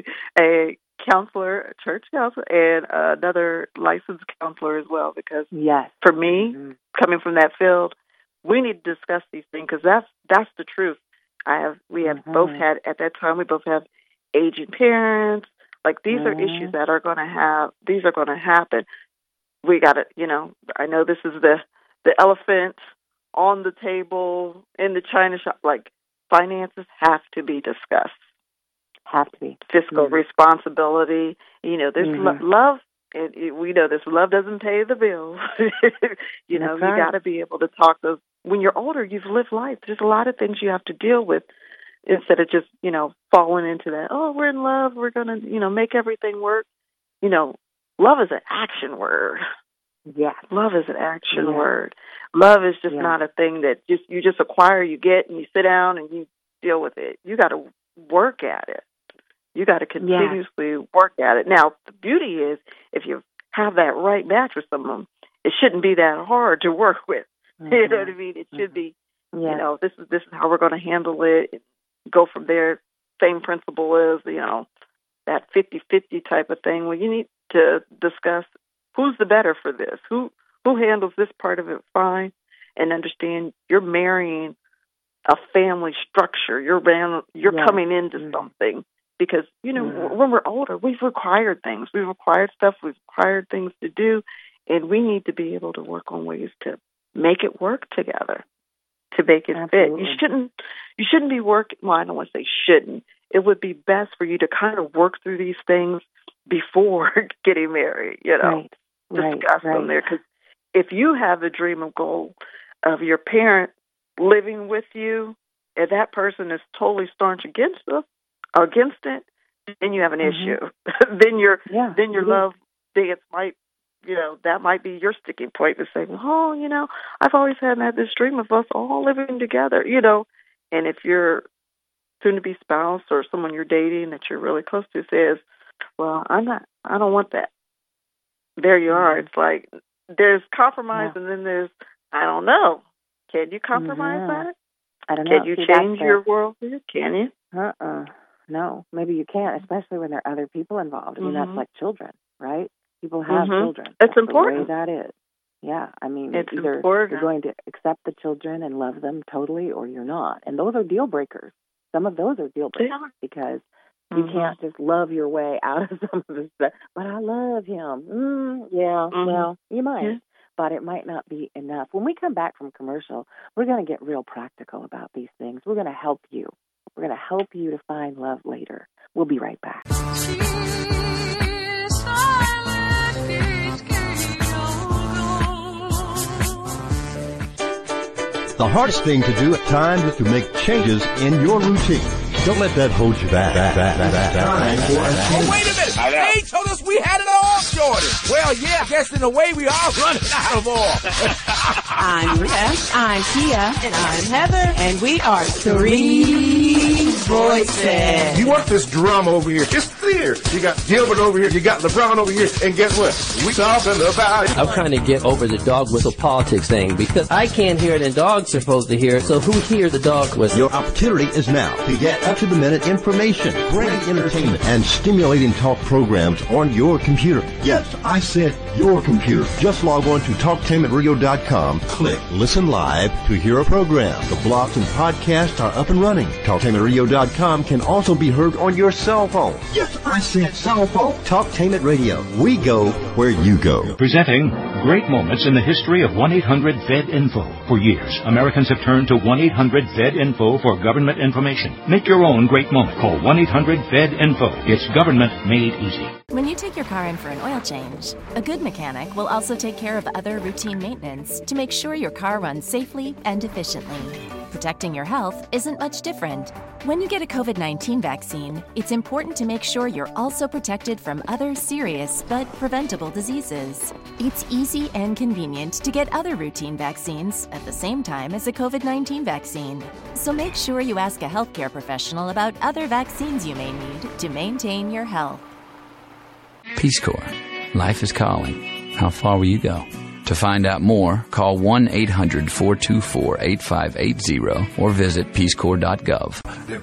a counselor, a church counselor, and another licensed counselor as well, because Yes. for me, Mhm. coming from that field, we need to discuss these things because that's that's the truth. I have we have Mhm. both had at that time we both have aging parents. Like these are Mhm. issues that are going to have these are going to happen. We got to, you know, I know this is the the elephant on the table in the china shop. Like finances have to be discussed. Have to be. Fiscal Mhm. responsibility. You know, there's Mhm. lo- love. It, it, we know this. Love doesn't pay the bills. you know, That's you right. got to be able to talk those. When you're older, you've lived life. There's a lot of things you have to deal with instead of just, you know, falling into that. Oh, we're in love. We're gonna, you know, make everything work. You know, love is an action word. Yes. Love is an action Yeah. word. Love is just Yeah. not a thing that just you just acquire, you get, and you sit down and you deal with it. You got to work at it. You got to continuously work at it. Now, the beauty is if you have that right match with someone, it shouldn't be that hard to work with. Mm-hmm. You know what I mean? It should be, yes. you know, this is this is how we're going to handle it. Go from there. Same principle as, you know, that fifty-fifty type of thing. Well, you need to discuss who's the better for this. Who who handles this part of it fine, and understand you're marrying a family structure. You're ran, you're Yes. coming into Mhm. something because, you know, Mhm. when we're older, we've required things. We've required stuff. We've required things to do, and we need to be able to work on ways to make it work together, to make it Absolutely. fit. You shouldn't you shouldn't be working. Well, I don't want to say shouldn't. It would be best for you to kind of work through these things before getting married. You know, Right. Right. discuss right. them there, because if you have a dream of goal of your parent living with you, and that person is totally staunch against it, against it, then you have an Mhm. issue. then your Yeah. then your it is. love dance might, you know, that might be your sticking point to say, well, oh, you know, I've always had that this dream of us all living together, you know. And if your soon-to-be spouse or someone you're dating that you're really close to says, well, I'm not, I don't want that. There you are. Mhm. It's like there's compromise, Yeah. and then there's, I don't know. Can you compromise Mhm. that? I don't know. Can you See, that's change the- your world? Can you? Uh-uh. No, maybe you can't, especially when there are other people involved. I mean, Mhm. that's like children, right? People have Mhm. children. It's That's important. the way that is. Yeah, I mean, It's either important. you're going to accept the children and love them totally, or you're not. And those are deal breakers. Some of those are deal They breakers are. because you Mhm. can't just love your way out of some of this stuff. But I love him. Mm, yeah, Mhm. well, you might. Yeah. but it might not be enough. When we come back from commercial, we're going to get real practical about these things. We're going to help you. We're going to help you to find love later. We'll be right back. The hardest thing to do at times is to make changes in your routine. Don't let that hold you back. back, back, back, back, back. Oh, wait a minute. They told us we had it all sorted. Well, yeah, I guess in a way we are running out of oil. I'm Beth, I'm Kia, and I'm Heather, and we are Three Voices. You want this drama over here. It's clear. You got Gilbert over here, you got LeBron over here, and guess what? We talking about it. I'm trying to get over the dog whistle politics thing because I can't hear it and dogs are supposed to hear it, so who hears the dog whistle? Your opportunity is now to get up-to-the-minute information, great entertainment, and stimulating talk programs on your computer. Yes, I said your computer. Just log on to talktainment radio dot com, click Listen Live to hear a program. The blogs and podcasts are up and running. talktainment radio dot com can also be heard on your cell phone. Yes, I said cell phone. Talktainment Radio. We go where you go. Presenting great moments in the history of one eight hundred V E D Info. For years, Americans have turned to one eight hundred V E D Info for government information. Make your own great moment. Call one eight hundred V E D Info. It's government made easy. When you take your car in for an oil change, a good mechanic will also take care of other routine maintenance to make sure your car runs safely and efficiently. Protecting your health isn't much different. When you get a COVID nineteen vaccine, it's important to make sure you're also protected from other serious but preventable diseases. It's easy and convenient to get other routine vaccines at the same time as a COVID nineteen vaccine. So make sure you ask a healthcare professional about other vaccines you may need to maintain your health. Peace Corps. Life is calling. How far will you go? To find out more, call one eight hundred four two four eight five eight zero or visit peace corps dot gov.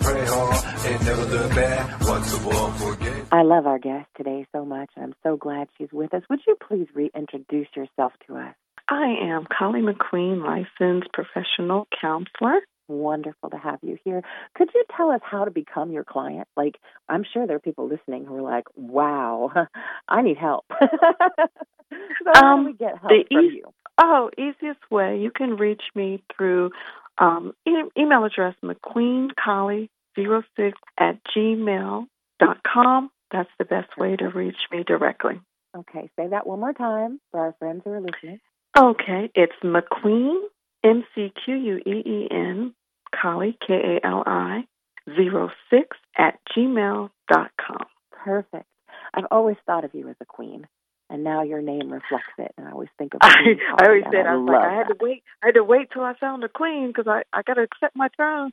I love our guest today so much, and I'm so glad she's with us. Would you please reintroduce yourself to us? I am Collie McQueen, licensed professional counselor. Wonderful to have you here. Could you tell us how to become your client? Like, I'm sure there are people listening who are like, wow, I need help. So how um, do we get help the from e- you? Oh, easiest way, you can reach me through um, e- email address mcqueencollie zero six at gmail dot com. That's the best way to reach me directly. Okay, say that one more time for our friends who are listening. Okay, it's McQueen, M C Q U E E N, Collie, K A L I, zero six at gmail dot com. Perfect. I've always thought of you as a queen. And now your name reflects it, and I always think of. I, I always said I, I was like I had that. to wait. I had to wait till I found a queen because I I got to accept my throne.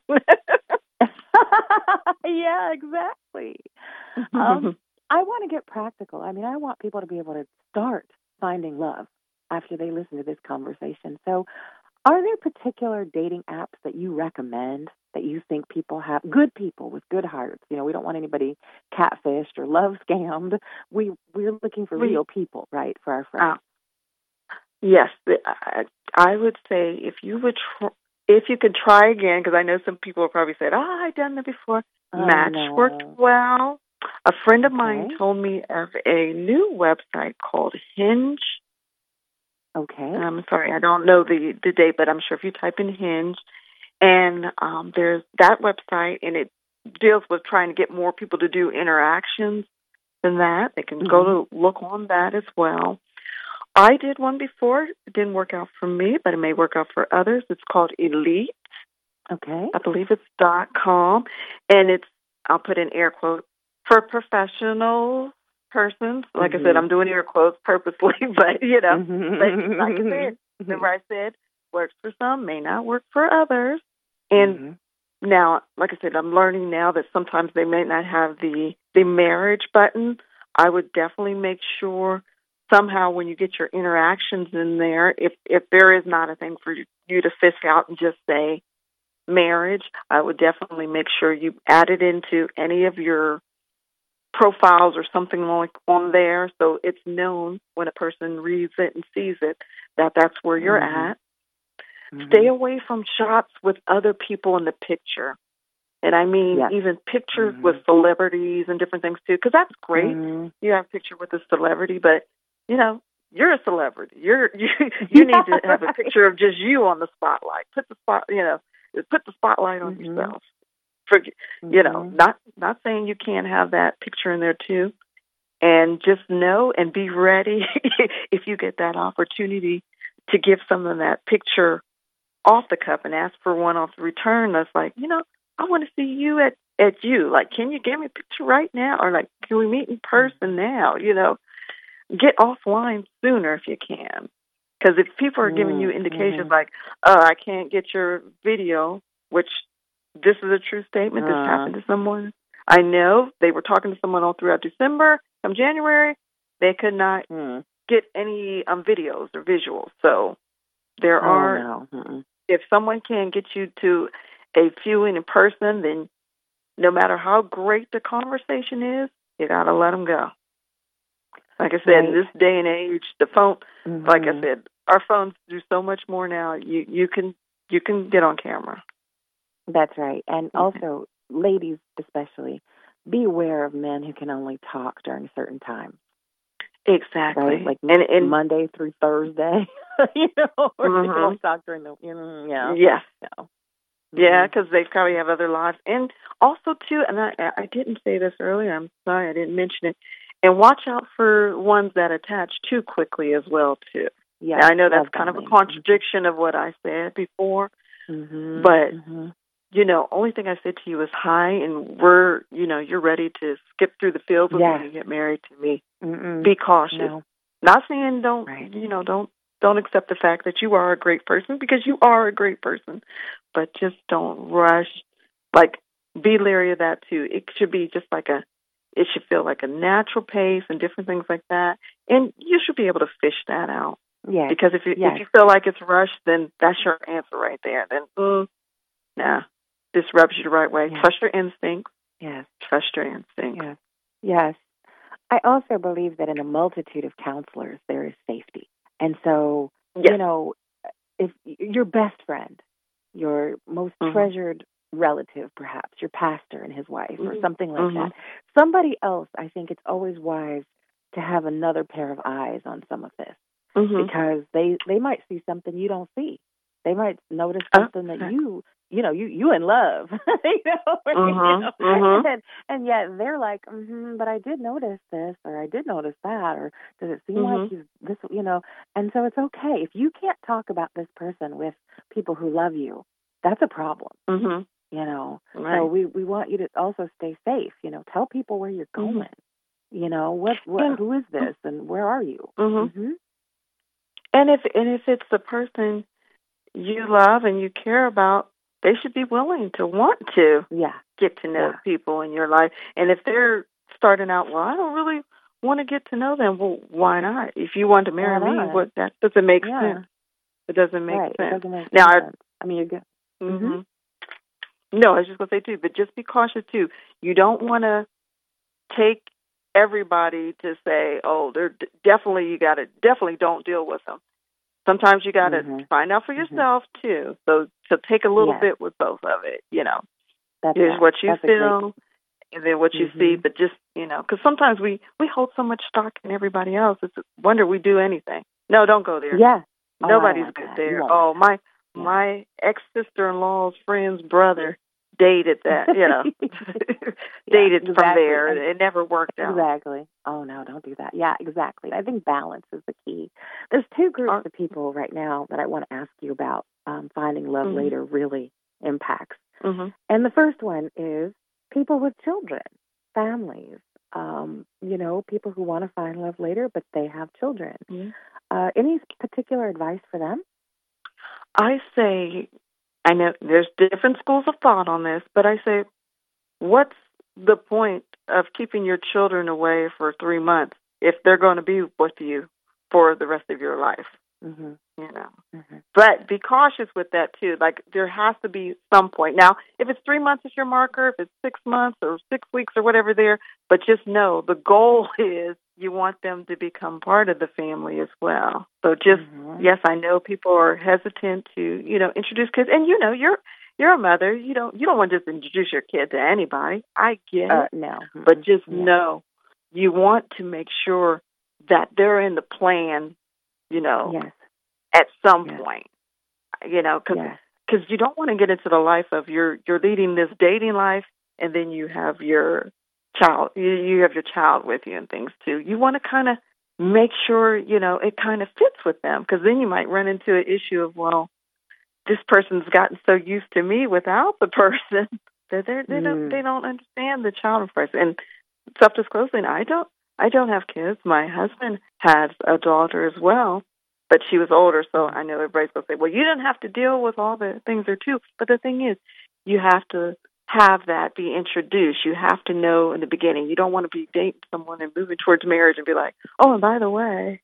Yeah, exactly. um, I want to get practical. I mean, I want people to be able to start finding love after they listen to this conversation. So, are there particular dating apps that you recommend that you think people have, good people with good hearts? You know, we don't want anybody catfished or love scammed. We, we're looking for real people, right, for our friends. Uh, yes. I, I would say if you would tr- if you could try again, because I know some people have probably said, oh, I've done that before. Oh, Match no. worked well. A friend of mine Okay. told me of a new website called Hinge. Okay. I'm sorry, I don't know the, the date, but I'm sure if you type in Hinge, and um, there's that website, and it deals with trying to get more people to do interactions than that. They can mm-hmm. go to look on that as well. I did one before. It didn't work out for me, but it may work out for others. It's called Elite. Okay. I believe it's dot com, and it's, I'll put in air quotes, for professional persons. Like mm-hmm. I said, I'm doing air quotes purposely, but, you know, mm-hmm. but like I said, remember I said, works for some, may not work for others. And mm-hmm. now, like I said, I'm learning now that sometimes they may not have the, the marriage button. I would definitely make sure somehow when you get your interactions in there, if, if there is not a thing for you, you to fish out and just say marriage, I would definitely make sure you add it into any of your profiles or something like on there, so it's known when a person reads it and sees it that that's where you're mm-hmm. at. Mm-hmm. Stay away from shots with other people in the picture. And I mean, yes. even pictures mm-hmm. with celebrities and different things too, because that's great. Mm-hmm. You have a picture with a celebrity, but, you know, you're a celebrity. You're you you need to have a picture of just you on the spotlight. Put the spot, you know, put the spotlight on mm-hmm. yourself. For, mm-hmm. You know, not not saying you can't have that picture in there too, and just know and be ready if you get that opportunity to give someone that picture off the cuff and ask for one off the return. That's like, you know, I want to see you at at you. Like, can you give me a picture right now, or like, can we meet in person now? You know. Get offline sooner if you can. Because if people are giving you indications mm-hmm. like, oh, I can't get your video, which this is a true statement. Uh-huh. This happened to someone. I know they were talking to someone all throughout December. Come January, they could not mm. get any um, videos or visuals. So there oh, are, no. mm-mm. if someone can get you to a viewing in person, then no matter how great the conversation is, you got to let them go. Like I said, right. in this day and age, the phone, mm-hmm. like I said, our phones do so much more now. You you can you can get on camera. That's right. And also, ladies especially, be aware of men who can only talk during certain times. Exactly. Right? Like and, and Monday through Thursday, you know, or mm-hmm. they can only talk during the, you know, yeah. Yes. Yeah. Yeah, because they probably have other lives. And also, too, and I, I didn't say this earlier. I'm sorry I didn't mention it. And watch out for ones that attach too quickly as well, too. Yeah, now, I know that's kind of a contradiction of what I said before, mm-hmm, but, mm-hmm. you know, only thing I said to you is hi, and we're, you know, you're ready to skip through the fields with yeah. me and get married to me. Mm-mm. Be cautious. No. Not saying don't, right. you know, don't don't accept the fact that you are a great person, because you are a great person, but just don't rush. Like, be leery of that, too. It should be just like a, it should feel like a natural pace and different things like that. And you should be able to fish that out. Yeah. Because if you yes. if you feel like it's rushed, then that's your answer right there. Then, mm, nah, this rubs you the right way. Yes. Trust your instincts. Yes. Trust your instincts. Yes. Yes. I also believe that in a multitude of counselors, there is safety. And so, yes. you know, if your best friend, your most mm-hmm. treasured relative, perhaps, your pastor and his wife, or something like mm-hmm. that, somebody else, I think it's always wise to have another pair of eyes on some of this, mm-hmm. because they, they might see something you don't see. They might notice something okay. that you, you know, you you in love, you know, mm-hmm. you know? Mm-hmm. And, and yet they're like, mm-hmm, but I did notice this, or I did notice that, or does it seem mm-hmm. like he's this, you know? And so it's okay if you can't talk about this person with people who love you. That's a problem. Mm-hmm. You know, right. so we, we want you to also stay safe. You know, tell people where you're going. Mm-hmm. You know, what, what yeah. who is this, and where are you? Mm-hmm. Mm-hmm. And if and if it's the person you love and you care about, they should be willing to want to yeah. get to know yeah. people in your life. And if they're starting out, well, I don't really want to get to know them. Well, why not? If you want to marry me, what that doesn't make yeah. sense. It doesn't make right. sense. It doesn't make now, sense. I, I mean, you're good. Mm-hmm. Mm-hmm. No, I was just going to say, too, but just be cautious, too. You don't want to take everybody to say, oh, they're d- definitely, you got to, definitely don't deal with them. Sometimes you got to mm-hmm. find out for yourself, mm-hmm. too. So to take a little yes. bit with both of it, you know. That's Here's right. what you That's feel, great... and then what you mm-hmm. see, but just, you know, because sometimes we, we hold so much stock in everybody else. It's a wonder we do anything. No, don't go there. Yeah. Oh, Nobody's good that. there. Oh, my yeah. my ex-sister-in-law's friend's brother dated that, you know, dated yeah, exactly. from there. It never worked out. Exactly. Oh, no, don't do that. Yeah, exactly. I think balance is the key. There's two groups Are, of people right now that I want to ask you about um, finding love mm-hmm. later really impacts. Mm-hmm. And the first one is people with children, families, um, you know, people who want to find love later, but they have children. Mm-hmm. Uh, any particular advice for them? I say, I know there's different schools of thought on this, but I say, what's the point of keeping your children away for three months if they're going to be with you for the rest of your life? Mm-hmm. You know, mm-hmm. but be cautious with that too. Like there has to be some point. Now, if it's three months is your marker, if it's six months or six weeks or whatever there, but just know the goal is you want them to become part of the family as well. So just, mm-hmm. yes, I know people are hesitant to, you know, introduce kids, and you know, you're you're a mother. You don't you don't want to just introduce your kid to anybody. I get uh, it, no, mm-hmm. but just yeah. know you want to make sure that they're in the plan you know, yes. at some yes. point, you know, because yes. you don't want to get into the life of you're you're leading this dating life, and then you have your child, you, you have your child with you and things too. You want to kind of make sure, you know, it kind of fits with them, because then you might run into an issue of, well, this person's gotten so used to me without the person that they they mm. don't they don't understand the child first. And self-disclosing, I don't I don't have kids. My husband has a daughter as well, but she was older, so I know everybody's going to say, well, you didn't have to deal with all the things there too. But the thing is, you have to have that be introduced. You have to know in the beginning. You don't want to be dating someone and moving towards marriage and be like, oh, and by the way,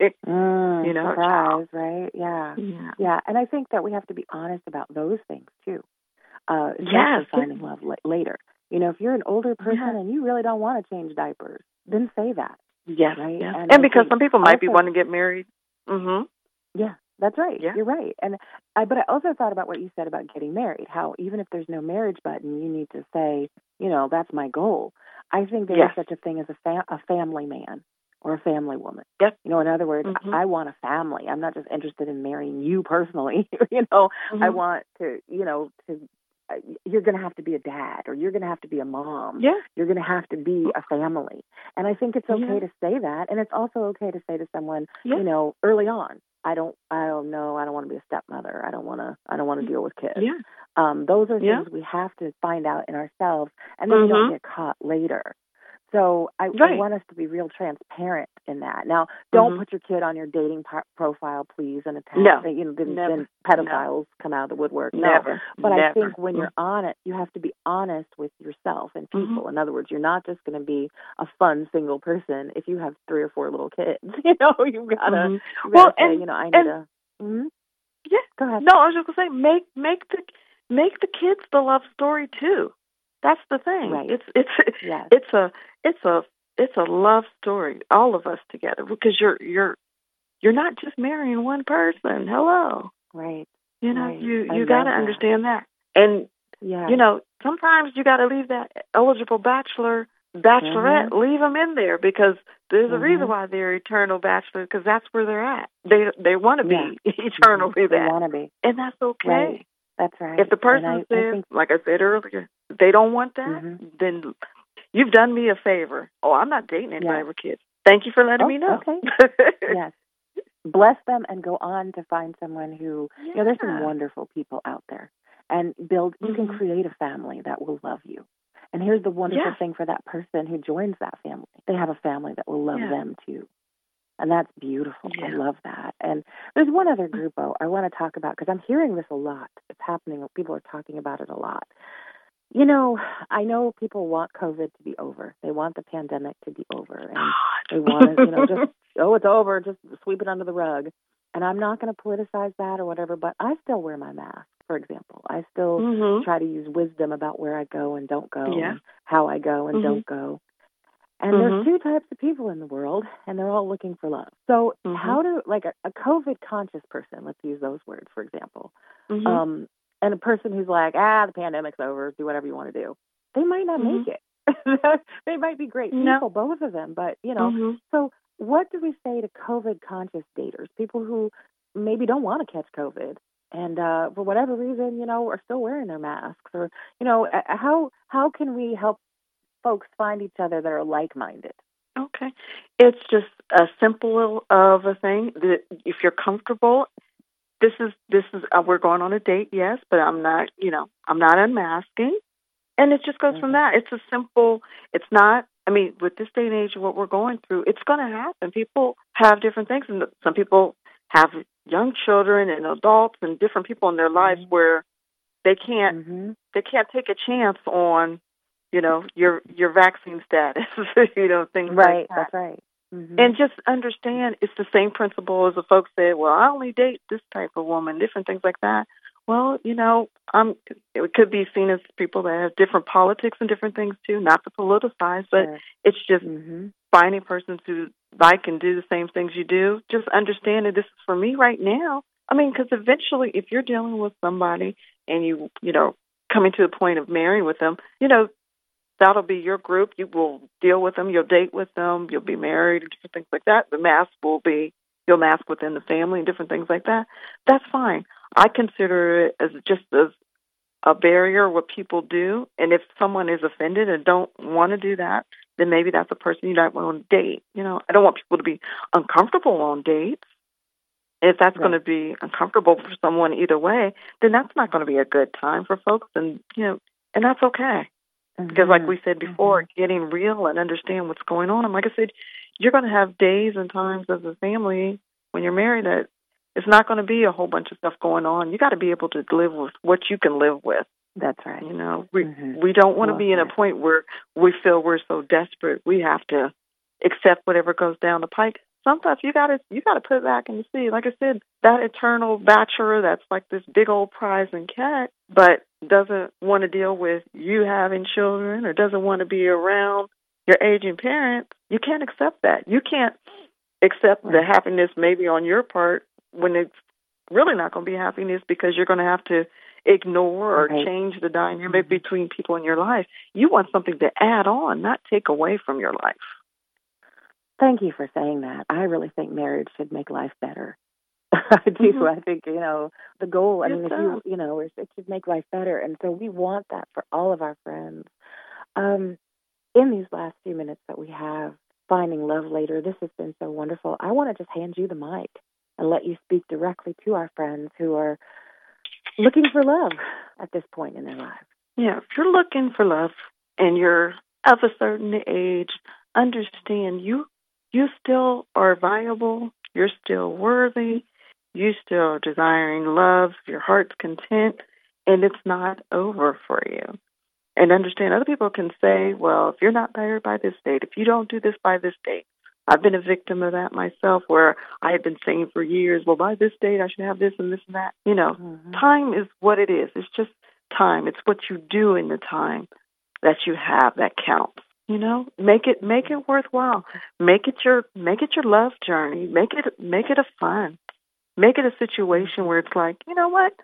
mm, you know, surprise, right? Yeah. yeah, yeah. And I think that we have to be honest about those things too. Uh, yes, finding love la- later. You know, if you're an older person yes. and you really don't want to change diapers, then say that. Yes, right. yes. And, and because some people might also, be wanting to get married. Mm-hmm. Yeah. That's right. Yeah. You're right. And I, but I also thought about what you said about getting married, how even if there's no marriage button, you need to say, you know, that's my goal. I think there yes. is such a thing as a, fa- a family man or a family woman. Yep. You know, in other words, mm-hmm. I want a family. I'm not just interested in marrying you personally. you know, mm-hmm. I want to, you know, to, uh, you're going to have to be a dad, or you're going to have to be a mom. Yeah. You're going to have to be a family. And I think it's okay yeah. to say that. And it's also okay to say to someone, yeah. you know, early on, I don't, I don't know. I don't want to be a stepmother. I don't want to, I don't want to deal with kids. Yeah. Um, those are yeah. things we have to find out in ourselves, and then mm-hmm. we don't get caught later. So I, right. I want us to be real transparent in that. Now, don't mm-hmm. put your kid on your dating pro- profile, please, and attach. No. You know, then, Never. then pedophiles no. come out of the woodwork. Never. No. But Never. I think when you're on it, you have to be honest with yourself and people. Mm-hmm. In other words, you're not just going to be a fun single person if you have three or four little kids. You know, you've got to. Mm-hmm. Well, say, and you know, I need and, a. Mm-hmm. Yeah. Go ahead. No, I was just gonna say, make make the make the kids the love story too. That's the thing. Right. It's it's yes. it's a it's a it's a love story, all of us together, because you're you're you're not just marrying one person. Hello. Right. You know, right. you I you got to that. understand that. And yeah. you know, sometimes you got to leave that eligible bachelor bachelorette, mm-hmm. leave them in there, because there's a mm-hmm. reason why they're eternal bachelor, because that's where they're at. They they want to be yeah. eternally mm-hmm. that. They want to be. And that's okay. Right. That's right. If the person I, says, I think, like I said earlier, they don't want that, mm-hmm. then you've done me a favor. Oh, I'm not dating anybody yes. with kids. Thank you for letting oh, me know. Okay. yes. Bless them and go on to find someone who, yeah. you know, there's some wonderful people out there. And build, you mm-hmm. can create a family that will love you. And here's the wonderful yeah. thing for that person who joins that family. They have a family that will love yeah. them too. And that's beautiful. Yeah. I love that. And there's one other group I, I want to talk about, because I'm hearing this a lot. It's happening. People are talking about it a lot. You know, I know people want COVID to be over. They want the pandemic to be over. And they want to, you know, just, oh, it's over. Just sweep it under the rug. And I'm not going to politicize that or whatever, but I still wear my mask, for example. I still mm-hmm. try to use wisdom about where I go and don't go, yeah. and how I go and mm-hmm. don't go. And mm-hmm. there's two types of people in the world, and they're all looking for love. So mm-hmm. how do, like a, a COVID-conscious person, let's use those words, for example, mm-hmm. um, and a person who's like, ah, the pandemic's over, do whatever you want to do, they might not mm-hmm. make it. They might be great people, no. both of them, but, you know, mm-hmm. so what do we say to COVID-conscious daters, people who maybe don't want to catch COVID, and uh, for whatever reason, you know, are still wearing their masks, or, you know, how how can we help folks find each other that are like-minded? Okay. It's just a simple of a thing that if you're comfortable, this is, this is, uh, we're going on a date, yes, but I'm not, you know, I'm not unmasking. And it just goes mm-hmm. from that. It's a simple, it's not, I mean, with this day and age of what we're going through, it's going to happen. People have different things, and some people have young children and adults and different people in their lives mm-hmm. where they can't, mm-hmm. they can't take a chance on, you know, your your vaccine status, you know, things right, like that. That's right. Mm-hmm. And just understand it's the same principle as the folks say, well, I only date this type of woman, different things like that. Well, you know, um, it could be seen as people that have different politics and different things too, not to politicize, but sure. it's just mm-hmm. finding persons who like and do the same things you do. Just understand that this is for me right now. I mean, because eventually if you're dealing with somebody and you, you know, coming to the point of marrying with them, you know, that'll be your group. You will deal with them. You'll date with them. You'll be married and different things like that. The mask will be, feel masked within the family and different things like that, that's fine. I consider it as just as a barrier, what people do. And if someone is offended and don't want to do that, then maybe that's a person you don't want to date. You know, I don't want people to be uncomfortable on dates. If that's right. going to be uncomfortable for someone either way, then that's not going to be a good time for folks. And, you know, and that's okay. Mm-hmm. Because like we said before, mm-hmm. getting real and understand what's going on. And like I said, you're going to have days and times as a family when you're married that it's not going to be a whole bunch of stuff going on. You got to be able to live with what you can live with. That's right. You know, we mm-hmm. we don't want to well, be in a point where we feel we're so desperate we have to accept whatever goes down the pike. Sometimes you gotta you gotta put it back in the sea. Like I said, that eternal bachelor that's like this big old prize and cat, but doesn't want to deal with you having children or doesn't want to be around your aging parents. You can't accept that. You can't accept right. the happiness maybe on your part when it's really not going to be happiness because you're going to have to ignore or right. change the dynamic mm-hmm. between people in your life. You want something to add on, not take away from your life. Thank you for saying that. I really think marriage should make life better. I do. Mm-hmm. I think, you know, the goal, I mean, if you, you know, it should make life better. And so we want that for all of our friends. Um, in these last few minutes that we have, Finding Love Later, this has been so wonderful. I want to just hand you the mic and let you speak directly to our friends who are looking for love at this point in their lives. Yeah, if you're looking for love and you're of a certain age, understand you You still are viable. You're still worthy. You still are desiring love. Your heart's content, and it's not over for you. And understand other people can say, well, if you're not married by this date, if you don't do this by this date. I've been a victim of that myself where I had been saying for years, well, by this date I should have this and this and that. You know, mm-hmm. time is what it is. It's just time. It's what you do in the time that you have that counts. You know, make it make it worthwhile. Make it your make it your love journey. Make it make it a fun. Make it a situation where it's like, you know what?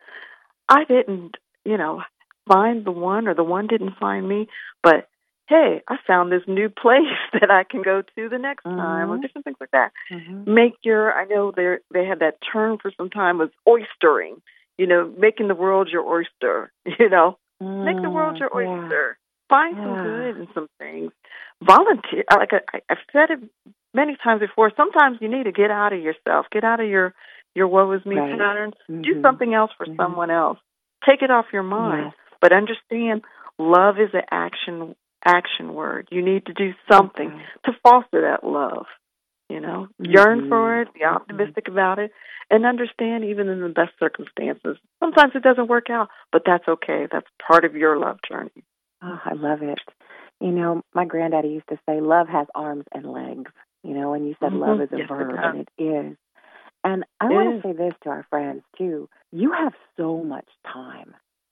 I didn't, you know, find the one or the one didn't find me, but hey, I found this new place that I can go to the next mm-hmm. time, or different things like that. Mm-hmm. Make your I know they they had that term for some time was oystering. You know, making the world your oyster. You know, mm-hmm. make the world your oyster. Yeah. Find yeah. some good in some things. Volunteer. Like I, I've said it many times before. Sometimes you need to get out of yourself. Get out of your, your woe is me right. pattern. Mm-hmm. Do something else for mm-hmm. someone else. Take it off your mind. Yes. But understand, love is an action action word. You need to do something mm-hmm. to foster that love. You know, mm-hmm. yearn for it. Be optimistic mm-hmm. about it. And understand, even in the best circumstances, sometimes it doesn't work out, but that's okay. That's part of your love journey. Oh, I love it. You know, my granddaddy used to say, love has arms and legs, you know, and you said mm-hmm. love is a yes, verb, it and it is. And I it want is. to say this to our friends, too. You have so much time.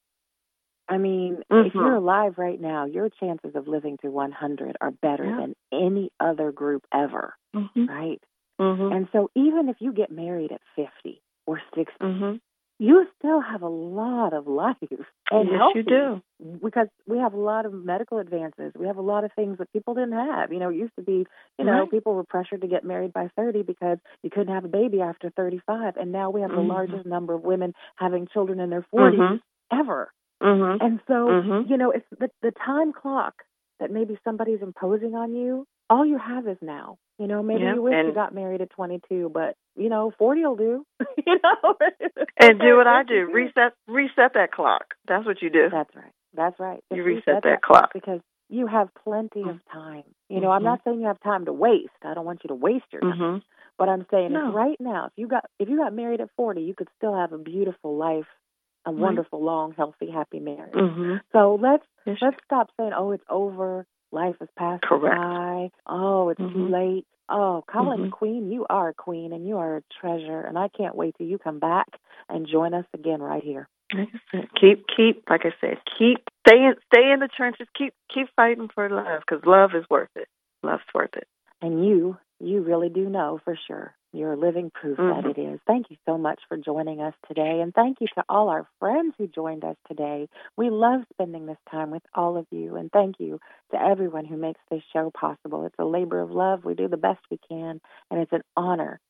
I mean, mm-hmm. if you're alive right now, your chances of living to one hundred are better yeah. than any other group ever, mm-hmm. right? Mm-hmm. And so even if you get married at fifty or sixty, mm-hmm. you still have a lot of life. And yes, healthy, you do. Because we have a lot of medical advances. We have a lot of things that people didn't have. You know, it used to be, you know, right. people were pressured to get married by thirty because you couldn't have a baby after thirty-five. And now we have mm-hmm. the largest number of women having children in their forties mm-hmm. ever. Mm-hmm. And so, mm-hmm. you know, it's the, the time clock that maybe somebody's imposing on you, all you have is now. You know, maybe yeah. you wish and, you got married at twenty-two, but, you know, forty will do. you know? And do what I do. Reset reset that clock. That's what you do. That's right. That's right. Just you reset, reset that, that clock. Because you have plenty mm-hmm. of time. You know, I'm not saying you have time to waste. I don't want you to waste your time. Mm-hmm. But I'm saying no. if right now, if you got if you got married at forty, you could still have a beautiful life, a mm-hmm. wonderful, long, healthy, happy marriage. Mm-hmm. So let's yes. let's stop saying, oh, it's over. Life has passed Correct. by. Oh, it's mm-hmm. too late. Oh, Colleen mm-hmm. McQueen, you are a queen and you are a treasure. And I can't wait till you come back and join us again right here. Like I said, keep, keep, like I said, keep, stay in, stay in the trenches. Keep, keep fighting for love because love is worth it. Love's worth it. And you, you really do know for sure. You're living proof mm-hmm. that it is. Thank you so much for joining us today. And thank you to all our friends who joined us today. We love spending this time with all of you. And thank you to everyone who makes this show possible. It's a labor of love. We do the best we can. And it's an honor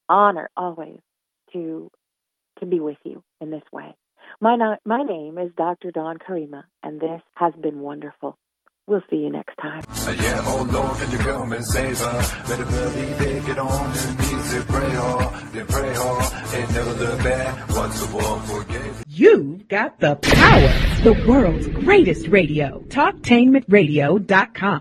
honor always to to be with you in this way. My, na- my name is Doctor Dawn Karima, and this has been wonderful. We'll see you next time. Yeah, oh Lord, can you come and save her? Better believe it, get on your knees and pray hard, then pray hard, and never look back. Once the world forgave you. You've got the power. The world's greatest radio. talk tainment radio dot com.